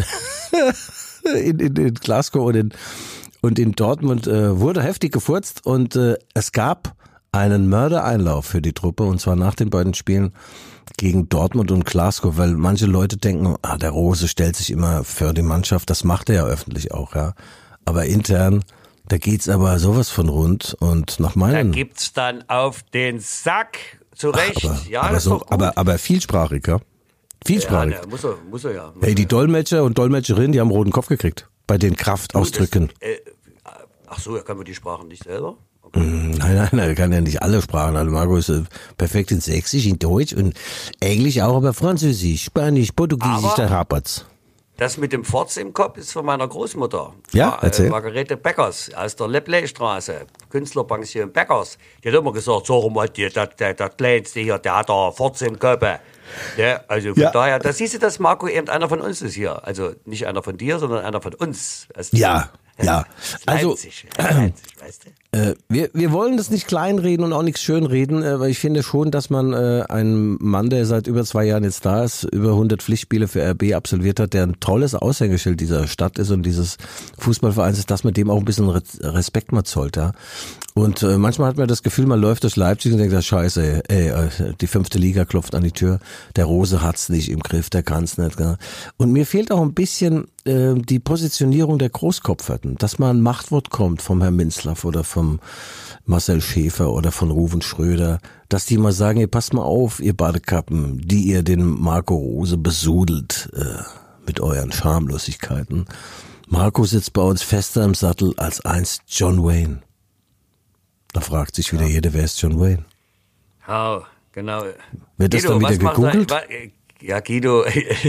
[SPEAKER 3] in, in, in Glasgow und in, und in Dortmund äh, wurde heftig gefurzt und äh, es gab einen Mördereinlauf für die Truppe, und zwar nach den beiden Spielen gegen Dortmund und Glasgow, weil manche Leute denken, ah, der Rose stellt sich immer für die Mannschaft, das macht er ja öffentlich auch, ja. Aber intern, da geht's aber sowas von rund und nach meinen...
[SPEAKER 2] Da gibt's dann auf den Sack, zu Recht.
[SPEAKER 3] Ach, aber,
[SPEAKER 2] ja,
[SPEAKER 3] aber,
[SPEAKER 2] das
[SPEAKER 3] so,
[SPEAKER 2] ist doch gut.
[SPEAKER 3] aber, aber vielsprachig, ja. Vielsprachig.
[SPEAKER 2] Ja, muss er, muss er ja. Muss
[SPEAKER 3] Hey, die
[SPEAKER 2] er.
[SPEAKER 3] Dolmetscher und Dolmetscherinnen, die haben roten Kopf gekriegt bei den Kraftausdrücken.
[SPEAKER 2] Das, äh, ach so, er kann man die Sprachen nicht selber? Okay.
[SPEAKER 3] Nein, nein, er kann ja nicht alle Sprachen. Also Marco ist äh, perfekt in Sächsisch, in Deutsch und Englisch auch, aber Französisch, Spanisch, Portugiesisch,
[SPEAKER 2] Aber
[SPEAKER 3] da hapert's.
[SPEAKER 2] Das mit dem Forz im Kopf ist von meiner Großmutter.
[SPEAKER 3] Ja,
[SPEAKER 2] Mar-
[SPEAKER 3] erzähl.
[SPEAKER 2] Äh, Margarete Beckers aus der Lepley-Straße, Künstlerpension Beckers. Die hat immer gesagt, sag mal, die, der, der, der Kleinste hier, der hat da Forz im Kopf. Ja, also von
[SPEAKER 3] Ja.
[SPEAKER 2] daher, da siehst du, dass Marco eben einer von uns ist hier. Also nicht einer von dir, sondern einer von uns. Weißt du?
[SPEAKER 3] Ja, ja. Also,
[SPEAKER 2] Leipzig, Leipzig, weißt du?
[SPEAKER 3] Äh, wir, wir wollen das nicht kleinreden und auch nichts schönreden, äh, weil ich finde schon, dass man äh, einen Mann, der seit über zwei Jahren jetzt da ist, über hundert Pflichtspiele für R B absolviert hat, der ein tolles Aushängeschild dieser Stadt ist und dieses Fußballvereins ist, dass man dem auch ein bisschen Re- Respekt mal zollt, ja. Und äh, manchmal hat man das Gefühl, man läuft durch Leipzig und denkt, ja, scheiße, ey, ey, die fünfte Liga klopft an die Tür, der Rose hat's nicht im Griff, der kann's nicht. Gell? Und mir fehlt auch ein bisschen äh, die Positionierung der Großkopferten, dass mal ein Machtwort kommt vom Herrn Minzlaff oder vom Marcel Schäfer oder von Ruven Schröder, dass die mal sagen, ihr passt mal auf, ihr Badekappen, die ihr den Marco Rose besudelt äh, mit euren Schamlosigkeiten. Marco sitzt bei uns fester im Sattel als einst John Wayne. Da fragt sich wieder jeder, wer ist John Wayne?
[SPEAKER 2] Ja, Genau.
[SPEAKER 3] Wird das
[SPEAKER 2] Guido,
[SPEAKER 3] dann wieder
[SPEAKER 2] was macht
[SPEAKER 3] gegoogelt?
[SPEAKER 2] er- wa- Ja, Guido.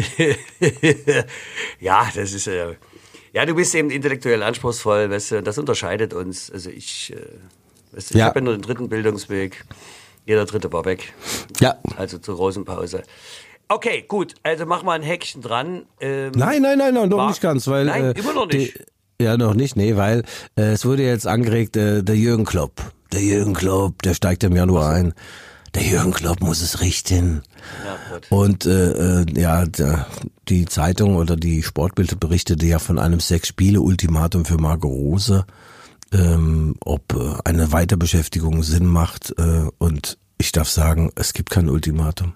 [SPEAKER 2] Ja, das ist äh, ja, du bist eben intellektuell anspruchsvoll, weißt du, das unterscheidet uns. Also ich, äh, weißt du, ich
[SPEAKER 3] Ja.
[SPEAKER 2] habe ja nur den dritten Bildungsweg. Jeder dritte war weg.
[SPEAKER 3] Ja.
[SPEAKER 2] Also zur Rosenpause. Okay, gut, also mach mal ein Häkchen dran. Ähm,
[SPEAKER 3] Nein, nein, nein, nein, noch
[SPEAKER 2] war-
[SPEAKER 3] nicht ganz, weil
[SPEAKER 2] Nein,
[SPEAKER 3] äh,
[SPEAKER 2] immer noch nicht.
[SPEAKER 3] Die, ja, noch nicht, nee, weil äh, es wurde jetzt angeregt, äh, der Jürgen Klopp, der Jürgen Klopp, der steigt im Januar ein. Der Jürgen Klopp muss es richten.
[SPEAKER 2] Ja, gut.
[SPEAKER 3] Und äh, äh, ja, der, die Zeitung oder die Sportbild berichtete ja von einem Sechs-Spiele-Ultimatum für Marco Rose, ähm, ob äh, eine Weiterbeschäftigung Sinn macht. Äh, und ich darf sagen, es gibt kein Ultimatum.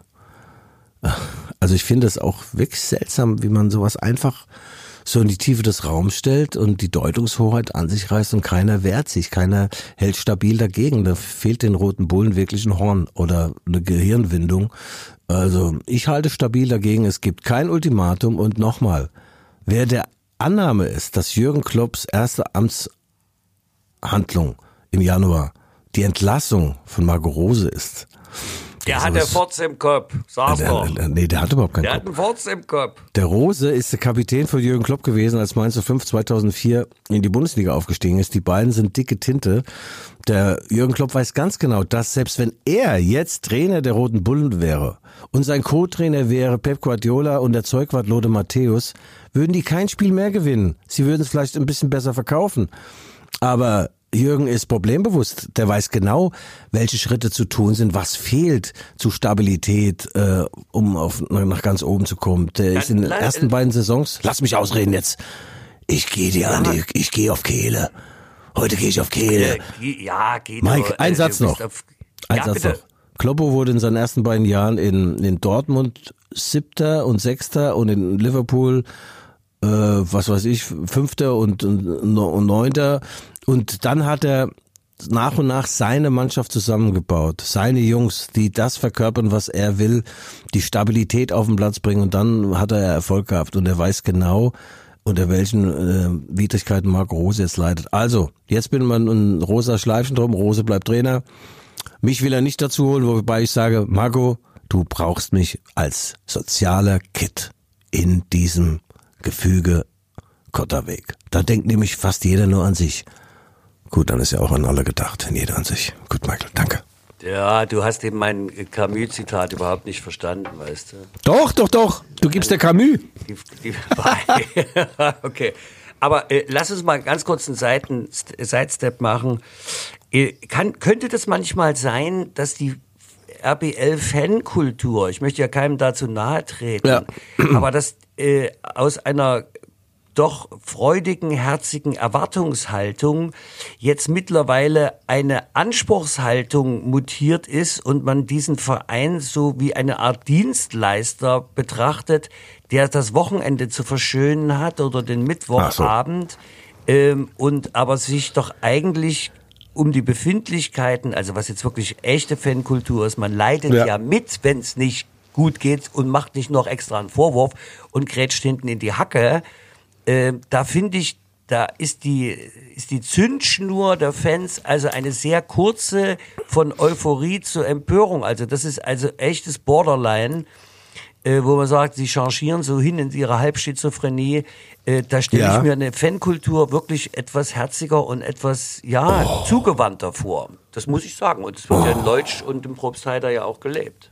[SPEAKER 3] Also ich finde es auch wirklich seltsam, wie man sowas einfach so in die Tiefe des Raums stellt und die Deutungshoheit an sich reißt und keiner wehrt sich, keiner hält stabil dagegen. Da fehlt den Roten Bullen wirklich ein Horn oder eine Gehirnwindung. Also ich halte stabil dagegen, es gibt kein Ultimatum und nochmal, wer der Annahme ist, dass Jürgen Klopps erste Amtshandlung im Januar die Entlassung von Marco Rose ist.
[SPEAKER 2] Der
[SPEAKER 3] Also
[SPEAKER 2] hat der
[SPEAKER 3] was-
[SPEAKER 2] Furz im Kopf, sag
[SPEAKER 3] Der,
[SPEAKER 2] doch.
[SPEAKER 3] der, nee, der hat überhaupt keinen
[SPEAKER 2] Der
[SPEAKER 3] Kopf.
[SPEAKER 2] hat einen Furz im Kopf.
[SPEAKER 3] Der Rose ist der Kapitän von Jürgen Klopp gewesen, als Mainz null fünf zweitausendvier in die Bundesliga aufgestiegen ist. Die beiden sind dicke Tinte. Der Jürgen Klopp weiß ganz genau, dass selbst wenn er jetzt Trainer der Roten Bullen wäre und sein Co-Trainer wäre Pep Guardiola und der Zeugwart Lothar Matthäus, würden die kein Spiel mehr gewinnen. Sie würden es vielleicht ein bisschen besser verkaufen. Aber Jürgen ist problembewusst. Der weiß genau, welche Schritte zu tun sind, was fehlt zu Stabilität, äh, um auf, nach ganz oben zu kommen. Der ist in den
[SPEAKER 2] la-
[SPEAKER 3] ersten beiden Saisons, lass mich ausreden jetzt, ich gehe dir an die, ich gehe auf Kehle. Heute gehe ich auf Kehle.
[SPEAKER 2] Äh, ge- ja, geht
[SPEAKER 3] Mike,
[SPEAKER 2] aber,
[SPEAKER 3] ein
[SPEAKER 2] äh,
[SPEAKER 3] Satz
[SPEAKER 2] du bist
[SPEAKER 3] noch.
[SPEAKER 2] Auf,
[SPEAKER 3] Ein
[SPEAKER 2] ja,
[SPEAKER 3] Satz
[SPEAKER 2] bitte.
[SPEAKER 3] noch. Kloppo wurde in seinen ersten beiden Jahren in, in Dortmund Siebter und Sechster und in Liverpool äh, was weiß ich, Fünfter und, und, und Neunter. Und dann hat er nach und nach seine Mannschaft zusammengebaut. Seine Jungs, die das verkörpern, was er will, die Stabilität auf den Platz bringen. Und dann hat er Erfolg gehabt. Und er weiß genau, unter welchen äh, Widrigkeiten Marco Rose jetzt leidet. Also, jetzt bin man ein rosa Schleifchen drum. Rose bleibt Trainer. Mich will er nicht dazu holen, wobei ich sage, Marco, du brauchst mich als sozialer Kid in diesem Gefüge Kotterweg. Da denkt nämlich fast jeder nur an sich. Gut, dann ist ja auch an alle gedacht, jeder an sich. Gut, Michael, danke.
[SPEAKER 2] Ja, du hast eben mein Camus-Zitat überhaupt nicht verstanden, weißt du.
[SPEAKER 3] Doch, doch, doch. Du gibst der Camus.
[SPEAKER 2] Die, die, okay. Aber äh, lass uns mal ganz kurz einen Seiten, Sidestep machen. Äh, kann, könnte das manchmal sein, dass die R B L-Fankultur, ich möchte ja keinem dazu nahe treten,
[SPEAKER 3] Ja.
[SPEAKER 2] aber dass äh, aus einer doch freudigen, herzigen Erwartungshaltung jetzt mittlerweile eine Anspruchshaltung mutiert ist und man diesen Verein so wie eine Art Dienstleister betrachtet, der das Wochenende zu verschönen hat oder den Mittwochabend, ähm, und aber sich doch eigentlich um die Befindlichkeiten, also was jetzt wirklich echte Fankultur ist, man leidet ja,
[SPEAKER 3] Ja.
[SPEAKER 2] mit, wenn es nicht gut geht und macht nicht noch extra einen Vorwurf und grätscht hinten in die Hacke. Äh, da finde ich, da ist die, ist die Zündschnur der Fans also eine sehr kurze von Euphorie zur Empörung. Also das ist also echtes Borderline, äh, wo man sagt, sie changieren so hin in ihre Halbschizophrenie. Äh, da stelle
[SPEAKER 3] Ja.
[SPEAKER 2] ich mir eine Fankultur wirklich etwas herziger und etwas, ja,
[SPEAKER 3] Oh.
[SPEAKER 2] zugewandter vor. Das muss ich sagen. Und es wird ja in Leutsch und im Probstheider ja auch gelebt.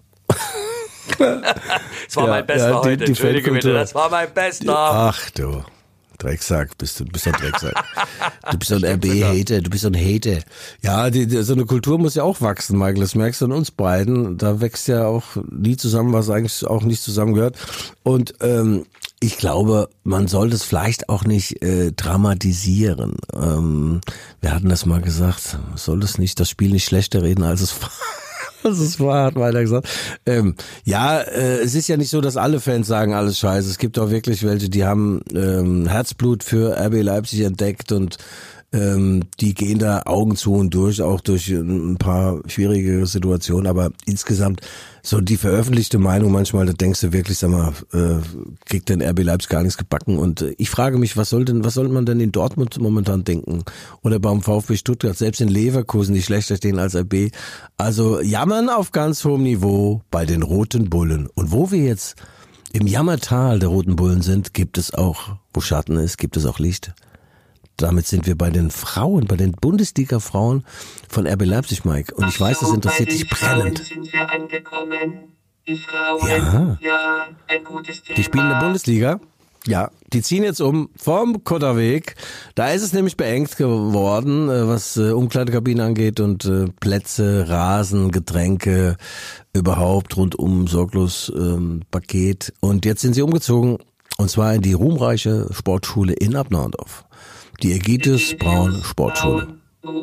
[SPEAKER 2] Das war
[SPEAKER 3] Ja,
[SPEAKER 2] mein Bester
[SPEAKER 3] ja, die-
[SPEAKER 2] heute.
[SPEAKER 3] die
[SPEAKER 2] Entschuldige bitte,
[SPEAKER 3] Fankultur.
[SPEAKER 2] das war mein Bester.
[SPEAKER 3] Ach du, Drecksack, bist du, bist ein Drecksack. Du bist so ein R B-Hater, du bist so ein Hater. Ja, die, die, so eine Kultur muss ja auch wachsen, Michael, das merkst du an uns beiden. Da wächst ja auch nie zusammen, was eigentlich auch nicht zusammengehört. Und ähm, ich glaube, man sollte es vielleicht auch nicht äh, dramatisieren. Ähm, wir hatten das mal gesagt, man soll es nicht, das Spiel nicht schlechter reden, als es war. Das ist wahr, hat weiter gesagt. Ähm, ja, äh, es ist ja nicht so, dass alle Fans sagen, alles scheiße. Es gibt auch wirklich welche, die haben ähm, Herzblut für R B Leipzig entdeckt und Ähm, die gehen da Augen zu und durch, auch durch ein paar schwierige Situationen, aber insgesamt so die veröffentlichte Meinung manchmal, da denkst du wirklich, sag mal, äh, kriegt denn R B Leipzig gar nichts gebacken und äh, ich frage mich, was soll denn, was soll man denn in Dortmund momentan denken oder beim VfB Stuttgart, selbst in Leverkusen, die schlechter stehen als R B, also jammern auf ganz hohem Niveau bei den Roten Bullen und wo wir jetzt im Jammertal der Roten Bullen sind, gibt es auch, wo Schatten ist, gibt es auch Licht. Damit sind wir bei den Frauen, bei den Bundesliga-Frauen von R B Leipzig, Mike. Und ich weiß, das interessiert dich brennend.
[SPEAKER 6] Sind wir angekommen. Die Frauen,
[SPEAKER 3] Ja.
[SPEAKER 6] ja, ein gutes Thema.
[SPEAKER 3] Die spielen in der Bundesliga. Ja, die ziehen jetzt um vom Kotterweg. Da ist es nämlich beengt geworden, was Umkleidekabinen angeht und Plätze, Rasen, Getränke, überhaupt rundum sorglos ähm, Paket. Und jetzt sind sie umgezogen und zwar in die ruhmreiche Sportschule in Abnaundorf. Die Ägidius Braun Sportschule.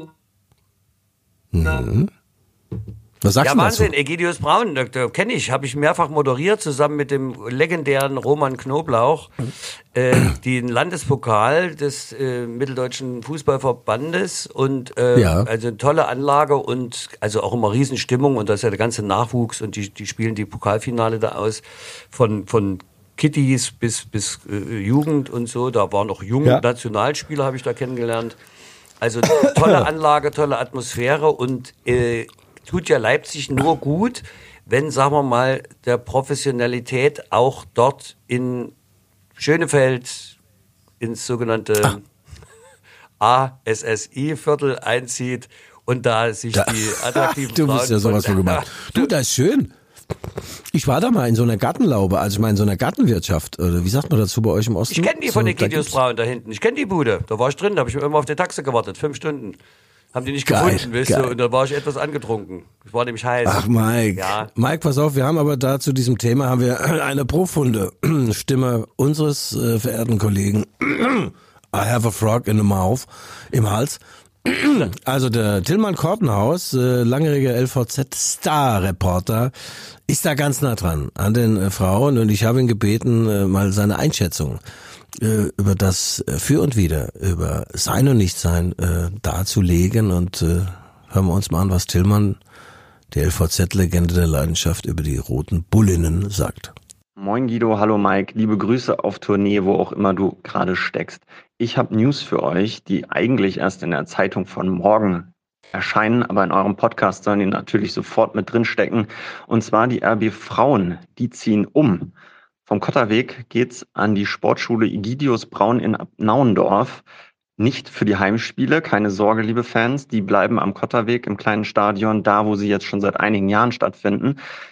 [SPEAKER 3] Mhm. Was sagst
[SPEAKER 2] Ja,
[SPEAKER 3] du
[SPEAKER 2] Wahnsinn,
[SPEAKER 3] dazu?
[SPEAKER 2] Ägidius Braun, da kenne ich, habe ich mehrfach moderiert, zusammen mit dem legendären Roman Knoblauch, äh, den Landespokal des äh, Mitteldeutschen Fußballverbandes und äh,
[SPEAKER 3] Ja.
[SPEAKER 2] also eine tolle Anlage und also auch immer Riesenstimmung und das ist ja der ganze Nachwuchs und die, die spielen die Pokalfinale da aus von, von Kitties bis, bis äh, Jugend und so, da waren auch junge
[SPEAKER 3] Ja.
[SPEAKER 2] Nationalspieler, habe ich da kennengelernt. Also tolle Anlage, tolle Atmosphäre und äh, tut ja Leipzig nur gut, wenn, sagen wir mal, der Professionalität auch dort in Schönefeld ins sogenannte A S S I-Viertel einzieht und da sich
[SPEAKER 3] Da-
[SPEAKER 2] die attraktiven
[SPEAKER 3] Du bist
[SPEAKER 2] Frauen
[SPEAKER 3] ja sowas von gemacht. Du, das ist schön. Ich war da mal in so einer Gartenlaube, also mal in so einer Gartenwirtschaft. Oder wie sagt man dazu bei euch im Osten?
[SPEAKER 2] Ich kenne die von
[SPEAKER 3] So,
[SPEAKER 2] den
[SPEAKER 3] da
[SPEAKER 2] Ägidius
[SPEAKER 3] gibt's-
[SPEAKER 2] Braun da hinten. Ich kenne die Bude. Da war ich drin, da habe ich immer auf die Taxe gewartet. Fünf Stunden. Haben die nicht
[SPEAKER 3] Geil,
[SPEAKER 2] gefunden, weißt
[SPEAKER 3] geil.
[SPEAKER 2] du? Und da war ich etwas angetrunken. Es war nämlich heiß.
[SPEAKER 3] Ach, Mike.
[SPEAKER 2] Ja.
[SPEAKER 3] Mike, pass auf, wir haben aber da zu diesem Thema haben wir eine profunde Stimme unseres äh, verehrten Kollegen. I have a frog in the mouth, im Hals. Also der Tillmann Kortenhaus, äh, langjähriger L V Z-Star-Reporter, ist da ganz nah dran an den äh, Frauen und ich habe ihn gebeten, äh, mal seine Einschätzung äh, über das äh, Für und Wider, über Sein und Nichtsein äh, darzulegen und äh, hören wir uns mal an, was Tillmann, die L V Z-Legende der Leidenschaft, über die Roten Bullinnen sagt.
[SPEAKER 7] Moin Guido, hallo Mike, liebe Grüße auf Tournee, wo auch immer du gerade steckst. Ich habe News für euch, die eigentlich erst in der Zeitung von morgen erscheinen, aber in eurem Podcast sollen die natürlich sofort mit drin stecken. Und zwar die R B Frauen, die ziehen um. Vom Kotterweg geht's an die Sportschule Ägidius Braun in Abnaundorf. Nicht für die Heimspiele, keine Sorge, liebe Fans, die bleiben am Kotterweg im kleinen Stadion, da wo sie jetzt schon seit einigen Jahren stattfinden.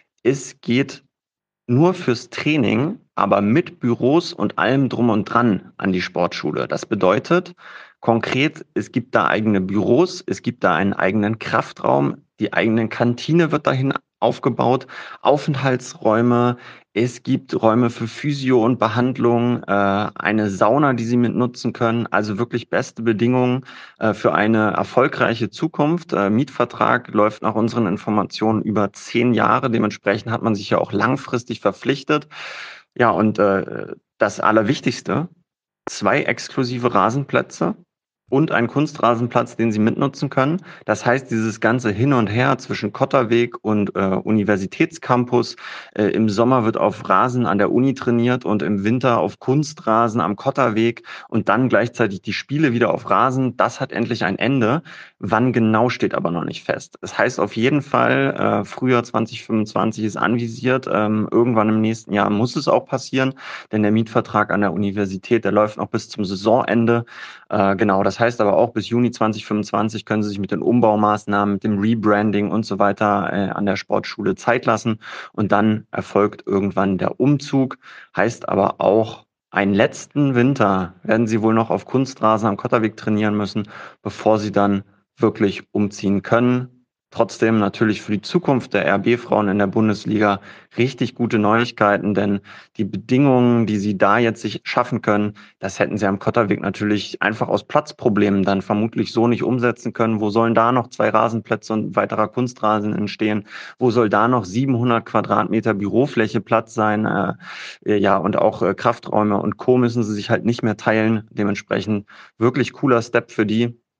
[SPEAKER 7] Es geht nur fürs Training, aber mit Büros und allem drum und dran an die Sportschule. Das bedeutet konkret, es gibt da eigene Büros, es gibt da einen eigenen Kraftraum, die eigene Kantine wird dahin aufgebaut, Aufenthaltsräume, es gibt Räume für Physio und Behandlung, äh, eine Sauna, die Sie mitnutzen können, also wirklich beste Bedingungen äh, für eine erfolgreiche Zukunft. Äh, Mietvertrag läuft nach unseren Informationen über zehn Jahre, dementsprechend hat man sich ja auch langfristig verpflichtet. Ja, und äh, das Allerwichtigste, zwei exklusive Rasenplätze und ein Kunstrasenplatz, den Sie mitnutzen können. Das heißt, dieses ganze Hin und Her zwischen Kotterweg und äh, Universitätscampus, äh, im Sommer wird auf Rasen an der Uni trainiert und im Winter auf Kunstrasen am Kotterweg und dann gleichzeitig die Spiele wieder auf Rasen. Das hat endlich ein Ende. Wann genau steht aber noch nicht fest. Das heißt auf jeden Fall, äh, Frühjahr zwanzig fünfundzwanzig ist anvisiert. Ähm, irgendwann im nächsten Jahr muss es auch passieren, denn der Mietvertrag an der Universität, der läuft noch bis zum Saisonende. Äh, genau, das heißt aber auch, bis Juni zwanzig fünfundzwanzig können Sie sich mit den Umbaumaßnahmen, mit dem Rebranding und so weiter äh, an der Sportschule Zeit lassen. Und dann erfolgt irgendwann der Umzug. Heißt aber auch, einen letzten Winter werden Sie wohl noch auf Kunstrasen am Kotterweg trainieren müssen, bevor Sie dann wirklich umziehen können. Trotzdem natürlich für die Zukunft der R B-Frauen in der Bundesliga richtig gute Neuigkeiten, denn die Bedingungen, die sie da jetzt sich schaffen können, das hätten sie am Kotterweg natürlich einfach aus Platzproblemen dann vermutlich so nicht umsetzen können. Wo sollen da noch zwei Rasenplätze und ein weiterer Kunstrasen entstehen? Wo soll da noch siebenhundert Quadratmeter Bürofläche Platz sein? Äh, ja, und auch äh, Krafträume und Co. müssen sie sich halt nicht mehr teilen. Dementsprechend wirklich cooler Step für die.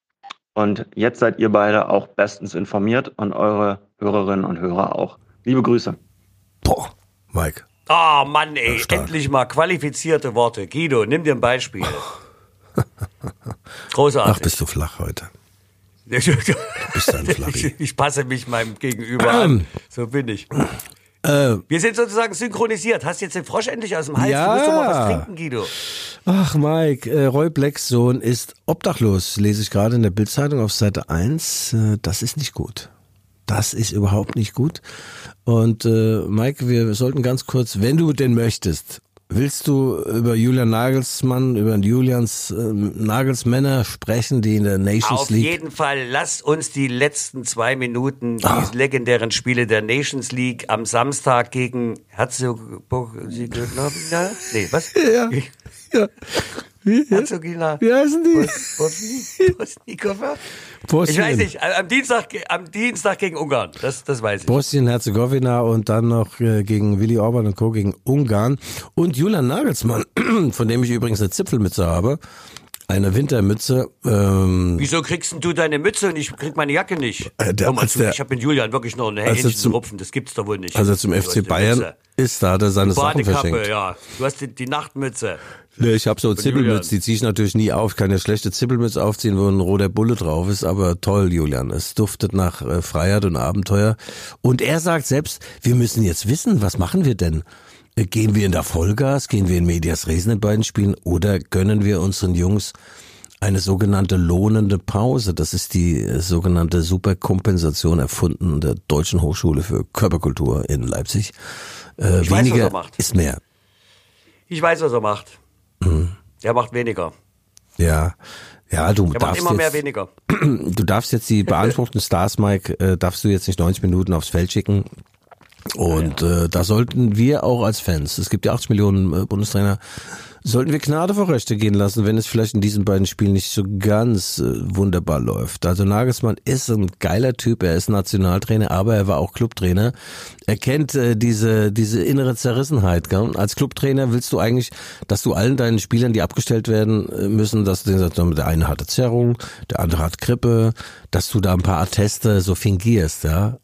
[SPEAKER 7] Und jetzt seid ihr beide auch bestens informiert und eure Hörerinnen und Hörer auch. Liebe Grüße.
[SPEAKER 3] Boah, Mike.
[SPEAKER 2] Ah, oh Mann, ey,
[SPEAKER 3] Stark.
[SPEAKER 2] endlich mal qualifizierte Worte. Guido, nimm dir ein Beispiel. Großartig.
[SPEAKER 3] Ach, bist du flach heute.
[SPEAKER 2] Du
[SPEAKER 3] bist ein Flachi.
[SPEAKER 2] ich, ich passe mich meinem Gegenüber an. So bin ich.
[SPEAKER 3] Äh,
[SPEAKER 2] Wir sind sozusagen synchronisiert. Hast jetzt den Frosch endlich aus dem Hals?
[SPEAKER 3] Ja.
[SPEAKER 2] Du musst doch mal was trinken, Guido.
[SPEAKER 3] Ach, Mike, äh, Roy Blacks Sohn ist obdachlos, lese ich gerade in der Bild-Zeitung auf Seite eins. Äh, das ist nicht gut. Das ist überhaupt nicht gut. Und äh, Mike, wir sollten ganz kurz, wenn du denn möchtest, willst du über Julian Nagelsmann, über Julians äh, Nagelsmänner sprechen, die in der Nations
[SPEAKER 2] Auf
[SPEAKER 3] League...
[SPEAKER 2] jeden Fall, lasst uns die letzten zwei Minuten
[SPEAKER 3] Ah.
[SPEAKER 2] die legendären Spiele der Nations League am Samstag gegen Herzegowina. Nee, was?
[SPEAKER 3] Ja, ja. Wie,
[SPEAKER 2] Herzegowina.
[SPEAKER 3] wie heißen die?
[SPEAKER 2] Bosnien? Bosnikowa? Ich
[SPEAKER 3] Bosnien.
[SPEAKER 2] weiß nicht, am Dienstag, am Dienstag gegen Ungarn, das, das weiß ich.
[SPEAKER 3] Bosnien-Herzegowina und dann noch äh, gegen Willi Orban und Co. gegen Ungarn. Und Julian Nagelsmann, von dem ich übrigens eine Zipfelmütze habe, eine Wintermütze. Ähm,
[SPEAKER 2] Wieso kriegst denn du deine Mütze und ich krieg meine Jacke nicht?
[SPEAKER 3] Äh, der-
[SPEAKER 2] Komm mal
[SPEAKER 3] als
[SPEAKER 2] zu,
[SPEAKER 3] der-
[SPEAKER 2] ich habe mit Julian wirklich noch ein
[SPEAKER 3] als er
[SPEAKER 2] Hähnchen
[SPEAKER 3] zum-
[SPEAKER 2] rupfen, das gibt's doch wohl nicht.
[SPEAKER 3] als er zum
[SPEAKER 2] Du
[SPEAKER 3] F C
[SPEAKER 2] hast eine
[SPEAKER 3] Bayern
[SPEAKER 2] Mütze.
[SPEAKER 3] ist, da hat er seine Sachen
[SPEAKER 2] Badekappe,
[SPEAKER 3] verschenkt.
[SPEAKER 2] ja. Du hast die, die Nachtmütze.
[SPEAKER 3] Nee, ich habe so
[SPEAKER 2] Von
[SPEAKER 3] Zippelmütze,
[SPEAKER 2] Julian.
[SPEAKER 3] die ziehe ich natürlich nie auf. Ich kann ja schlechte Zippelmütze aufziehen, wo ein roter Bulle drauf ist, aber toll, Julian. Es duftet nach äh, Freiheit und Abenteuer. Und er sagt selbst, wir müssen jetzt wissen, was machen wir denn? Äh, Gehen wir in der Vollgas, gehen wir in Medias Res in den beiden Spielen oder gönnen wir unseren Jungs eine sogenannte lohnende Pause? Das ist die äh, sogenannte Superkompensation erfunden in der Deutschen Hochschule für Körperkultur in Leipzig. Äh,
[SPEAKER 2] Ich weiß, was
[SPEAKER 3] weniger
[SPEAKER 2] er macht.
[SPEAKER 3] ist mehr.
[SPEAKER 2] Ich weiß, was er macht.
[SPEAKER 3] Mhm.
[SPEAKER 2] Er macht weniger.
[SPEAKER 3] Ja, ja, du
[SPEAKER 2] Er macht
[SPEAKER 3] darfst
[SPEAKER 2] immer
[SPEAKER 3] jetzt,
[SPEAKER 2] mehr weniger.
[SPEAKER 3] du darfst jetzt die beanspruchten Stars, Mike, äh, darfst du jetzt nicht neunzig Minuten aufs Feld schicken. Und äh, da sollten wir auch als Fans, es gibt ja achtzig Millionen äh, Bundestrainer, sollten wir Gnade vor Rechte gehen lassen, wenn es vielleicht in diesen beiden Spielen nicht so ganz äh, wunderbar läuft. Also Nagelsmann ist ein geiler Typ, er ist Nationaltrainer, aber er war auch Clubtrainer. Er kennt äh, diese diese innere Zerrissenheit. Gell? Als Clubtrainer willst du eigentlich, dass du allen deinen Spielern, die abgestellt werden äh, müssen, dass du denen sagst, der eine hatte Zerrung, der andere hat Grippe, dass du da ein paar Atteste so fingierst. Ja,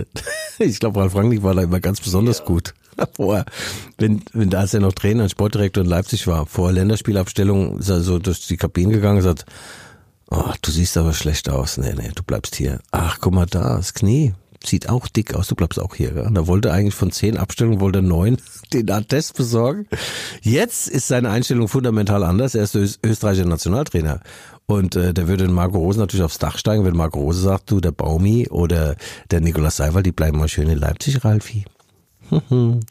[SPEAKER 3] ich glaube, Ralf Rangnick war da immer ganz besonders ja. gut. Vorher, wenn, wenn als er noch Trainer und Sportdirektor in Leipzig war, vor Länderspielabstellung, ist er so durch die Kabinen gegangen und sagt, oh, du siehst aber schlecht aus. Nee, nee, du bleibst hier. Ach, guck mal da, das Knie sieht auch dick aus, du bleibst auch hier. Gell? Und da wollte eigentlich von zehn Abstellungen, wollte neun den Attest besorgen. Jetzt ist seine Einstellung fundamental anders. Er ist Öst- österreichischer Nationaltrainer. Und äh, der würde Marco Rose natürlich aufs Dach steigen, wenn Marco Rose sagt, du, der Baumi oder der Nikolaus Seiwald, die bleiben mal schön in Leipzig, Ralfi.
[SPEAKER 2] Okay,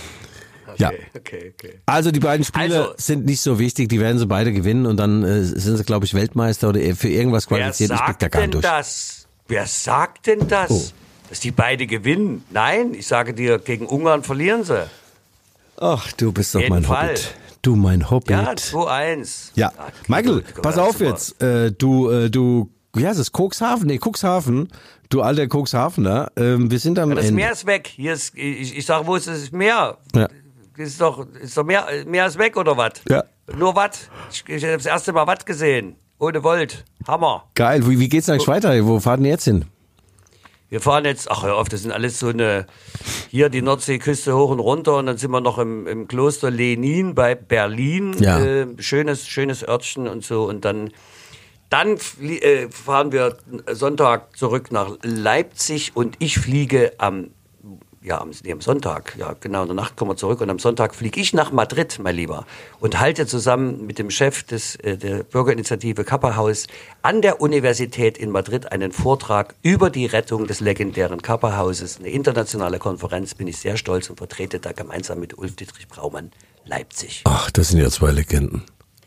[SPEAKER 3] Ja.
[SPEAKER 2] okay, okay.
[SPEAKER 3] Also die beiden Spiele
[SPEAKER 2] Also-
[SPEAKER 3] sind nicht so wichtig, die werden sie beide gewinnen und dann äh, sind sie, glaube ich, Weltmeister oder für irgendwas
[SPEAKER 2] Wer
[SPEAKER 3] qualifiziert. Ich blick
[SPEAKER 2] sagt
[SPEAKER 3] da gar
[SPEAKER 2] denn
[SPEAKER 3] nicht durch.
[SPEAKER 2] das? Wer sagt denn das?
[SPEAKER 3] Oh.
[SPEAKER 2] Dass die beide gewinnen? Nein, ich sage dir, gegen Ungarn verlieren sie.
[SPEAKER 3] Ach, du bist doch
[SPEAKER 2] Jeden
[SPEAKER 3] mein
[SPEAKER 2] Fall.
[SPEAKER 3] Hobbit. Du mein Hobbit.
[SPEAKER 2] Ja, zwei eins.
[SPEAKER 3] Ja, Michael,
[SPEAKER 2] gut,
[SPEAKER 3] pass
[SPEAKER 2] ja,
[SPEAKER 3] auf
[SPEAKER 2] super.
[SPEAKER 3] jetzt. Äh, du, äh, du, wie heißt es? Cuxhaven? Nee, Cuxhaven. Du alter Cuxhavener. Ähm, wir sind am
[SPEAKER 2] Ja, das
[SPEAKER 3] Ende.
[SPEAKER 2] Meer ist weg. Hier ist, ich, ich sage, wo ist das Meer?
[SPEAKER 3] Ja.
[SPEAKER 2] Ist doch, ist doch Meer, Meer ist weg oder was?
[SPEAKER 3] Ja.
[SPEAKER 2] Nur Watt. Ich, ich habe das erste Mal Watt gesehen. Ohne Volt. Hammer.
[SPEAKER 3] Geil. Wie, wie geht's eigentlich weiter? Wo fahren ihr jetzt hin?
[SPEAKER 2] Wir fahren jetzt, ach hör auf, das sind alles so eine, hier die Nordseeküste hoch und runter und dann sind wir noch im, im Kloster Lenin bei Berlin.
[SPEAKER 3] Ja.
[SPEAKER 2] Äh, schönes, schönes Örtchen und so und dann, dann flie- äh, fahren wir Sonntag zurück nach Leipzig und ich fliege am, ja, am, nee, am Sonntag, ja genau, in der Nacht kommen wir zurück und am Sonntag fliege ich nach Madrid, mein Lieber, und halte zusammen mit dem Chef des, äh, der Bürgerinitiative Kappa-Haus an der Universität in Madrid einen Vortrag über die Rettung des legendären Kappa-Hauses. Eine internationale Konferenz, bin ich sehr stolz und vertrete da gemeinsam mit Ulf-Dietrich Braumann Leipzig.
[SPEAKER 3] Ach, das sind ja zwei Legenden.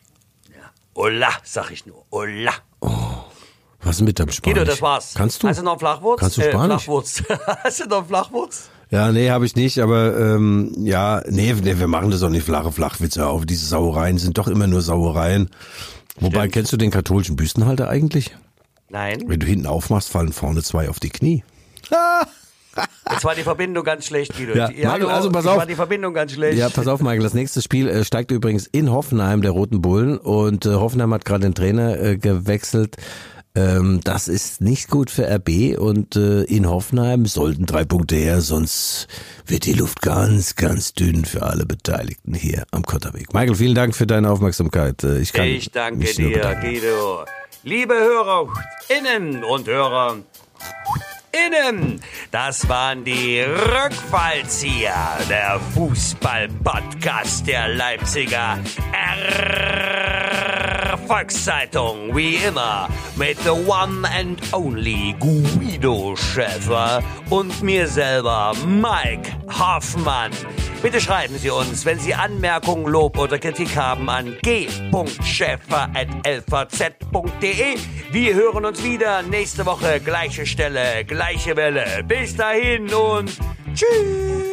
[SPEAKER 2] Hola, sag ich nur, hola.
[SPEAKER 3] Was ist mit deinem Spanisch?
[SPEAKER 2] Guido, das war's.
[SPEAKER 3] Kannst du?
[SPEAKER 2] Hast du noch Flachwurst?
[SPEAKER 3] Kannst du
[SPEAKER 2] Äh,
[SPEAKER 3] Spanisch?
[SPEAKER 2] Flachwurst. Hast du noch Flachwurst?
[SPEAKER 3] Ja, nee, habe ich nicht, aber ähm, ja, nee, nee, wir machen das auch nicht flache Flachwitze auf. Diese Sauereien sind doch immer nur Sauereien. Wobei,
[SPEAKER 2] Stimmt.
[SPEAKER 3] kennst du den katholischen Büstenhalter eigentlich?
[SPEAKER 2] Nein.
[SPEAKER 3] Wenn du hinten aufmachst, fallen vorne zwei auf die Knie.
[SPEAKER 2] Jetzt war die Verbindung ganz schlecht, Guido.
[SPEAKER 3] Ja,
[SPEAKER 2] Die- hallo,
[SPEAKER 3] Michael, also pass
[SPEAKER 2] jetzt
[SPEAKER 3] auf.
[SPEAKER 2] war die Verbindung ganz schlecht.
[SPEAKER 3] Ja, pass auf, Michael, das nächste Spiel äh, steigt übrigens in Hoffenheim, der Roten Bullen. Und äh, Hoffenheim hat gerade den Trainer äh, gewechselt. Ähm, das ist nicht gut für R B und äh, in Hoffenheim sollten drei Punkte her, sonst wird die Luft ganz, ganz dünn für alle Beteiligten hier am Kotterweg. Michael, vielen Dank für deine Aufmerksamkeit. Ich, kann
[SPEAKER 2] ich danke dir, Guido. Liebe Hörerinnen und Hörer, innen, das waren die Rückfallzieher, der Fußball-Podcast der Leipziger Volkszeitung, wie immer, mit the one and only Guido Schäfer und mir selber, Mike Hoffmann. Bitte schreiben Sie uns, wenn Sie Anmerkungen, Lob oder Kritik haben, an g punkt schäfer at l v z punkt d e. Wir hören uns wieder nächste Woche, gleiche Stelle, gleiche Welle. Bis dahin und tschüss.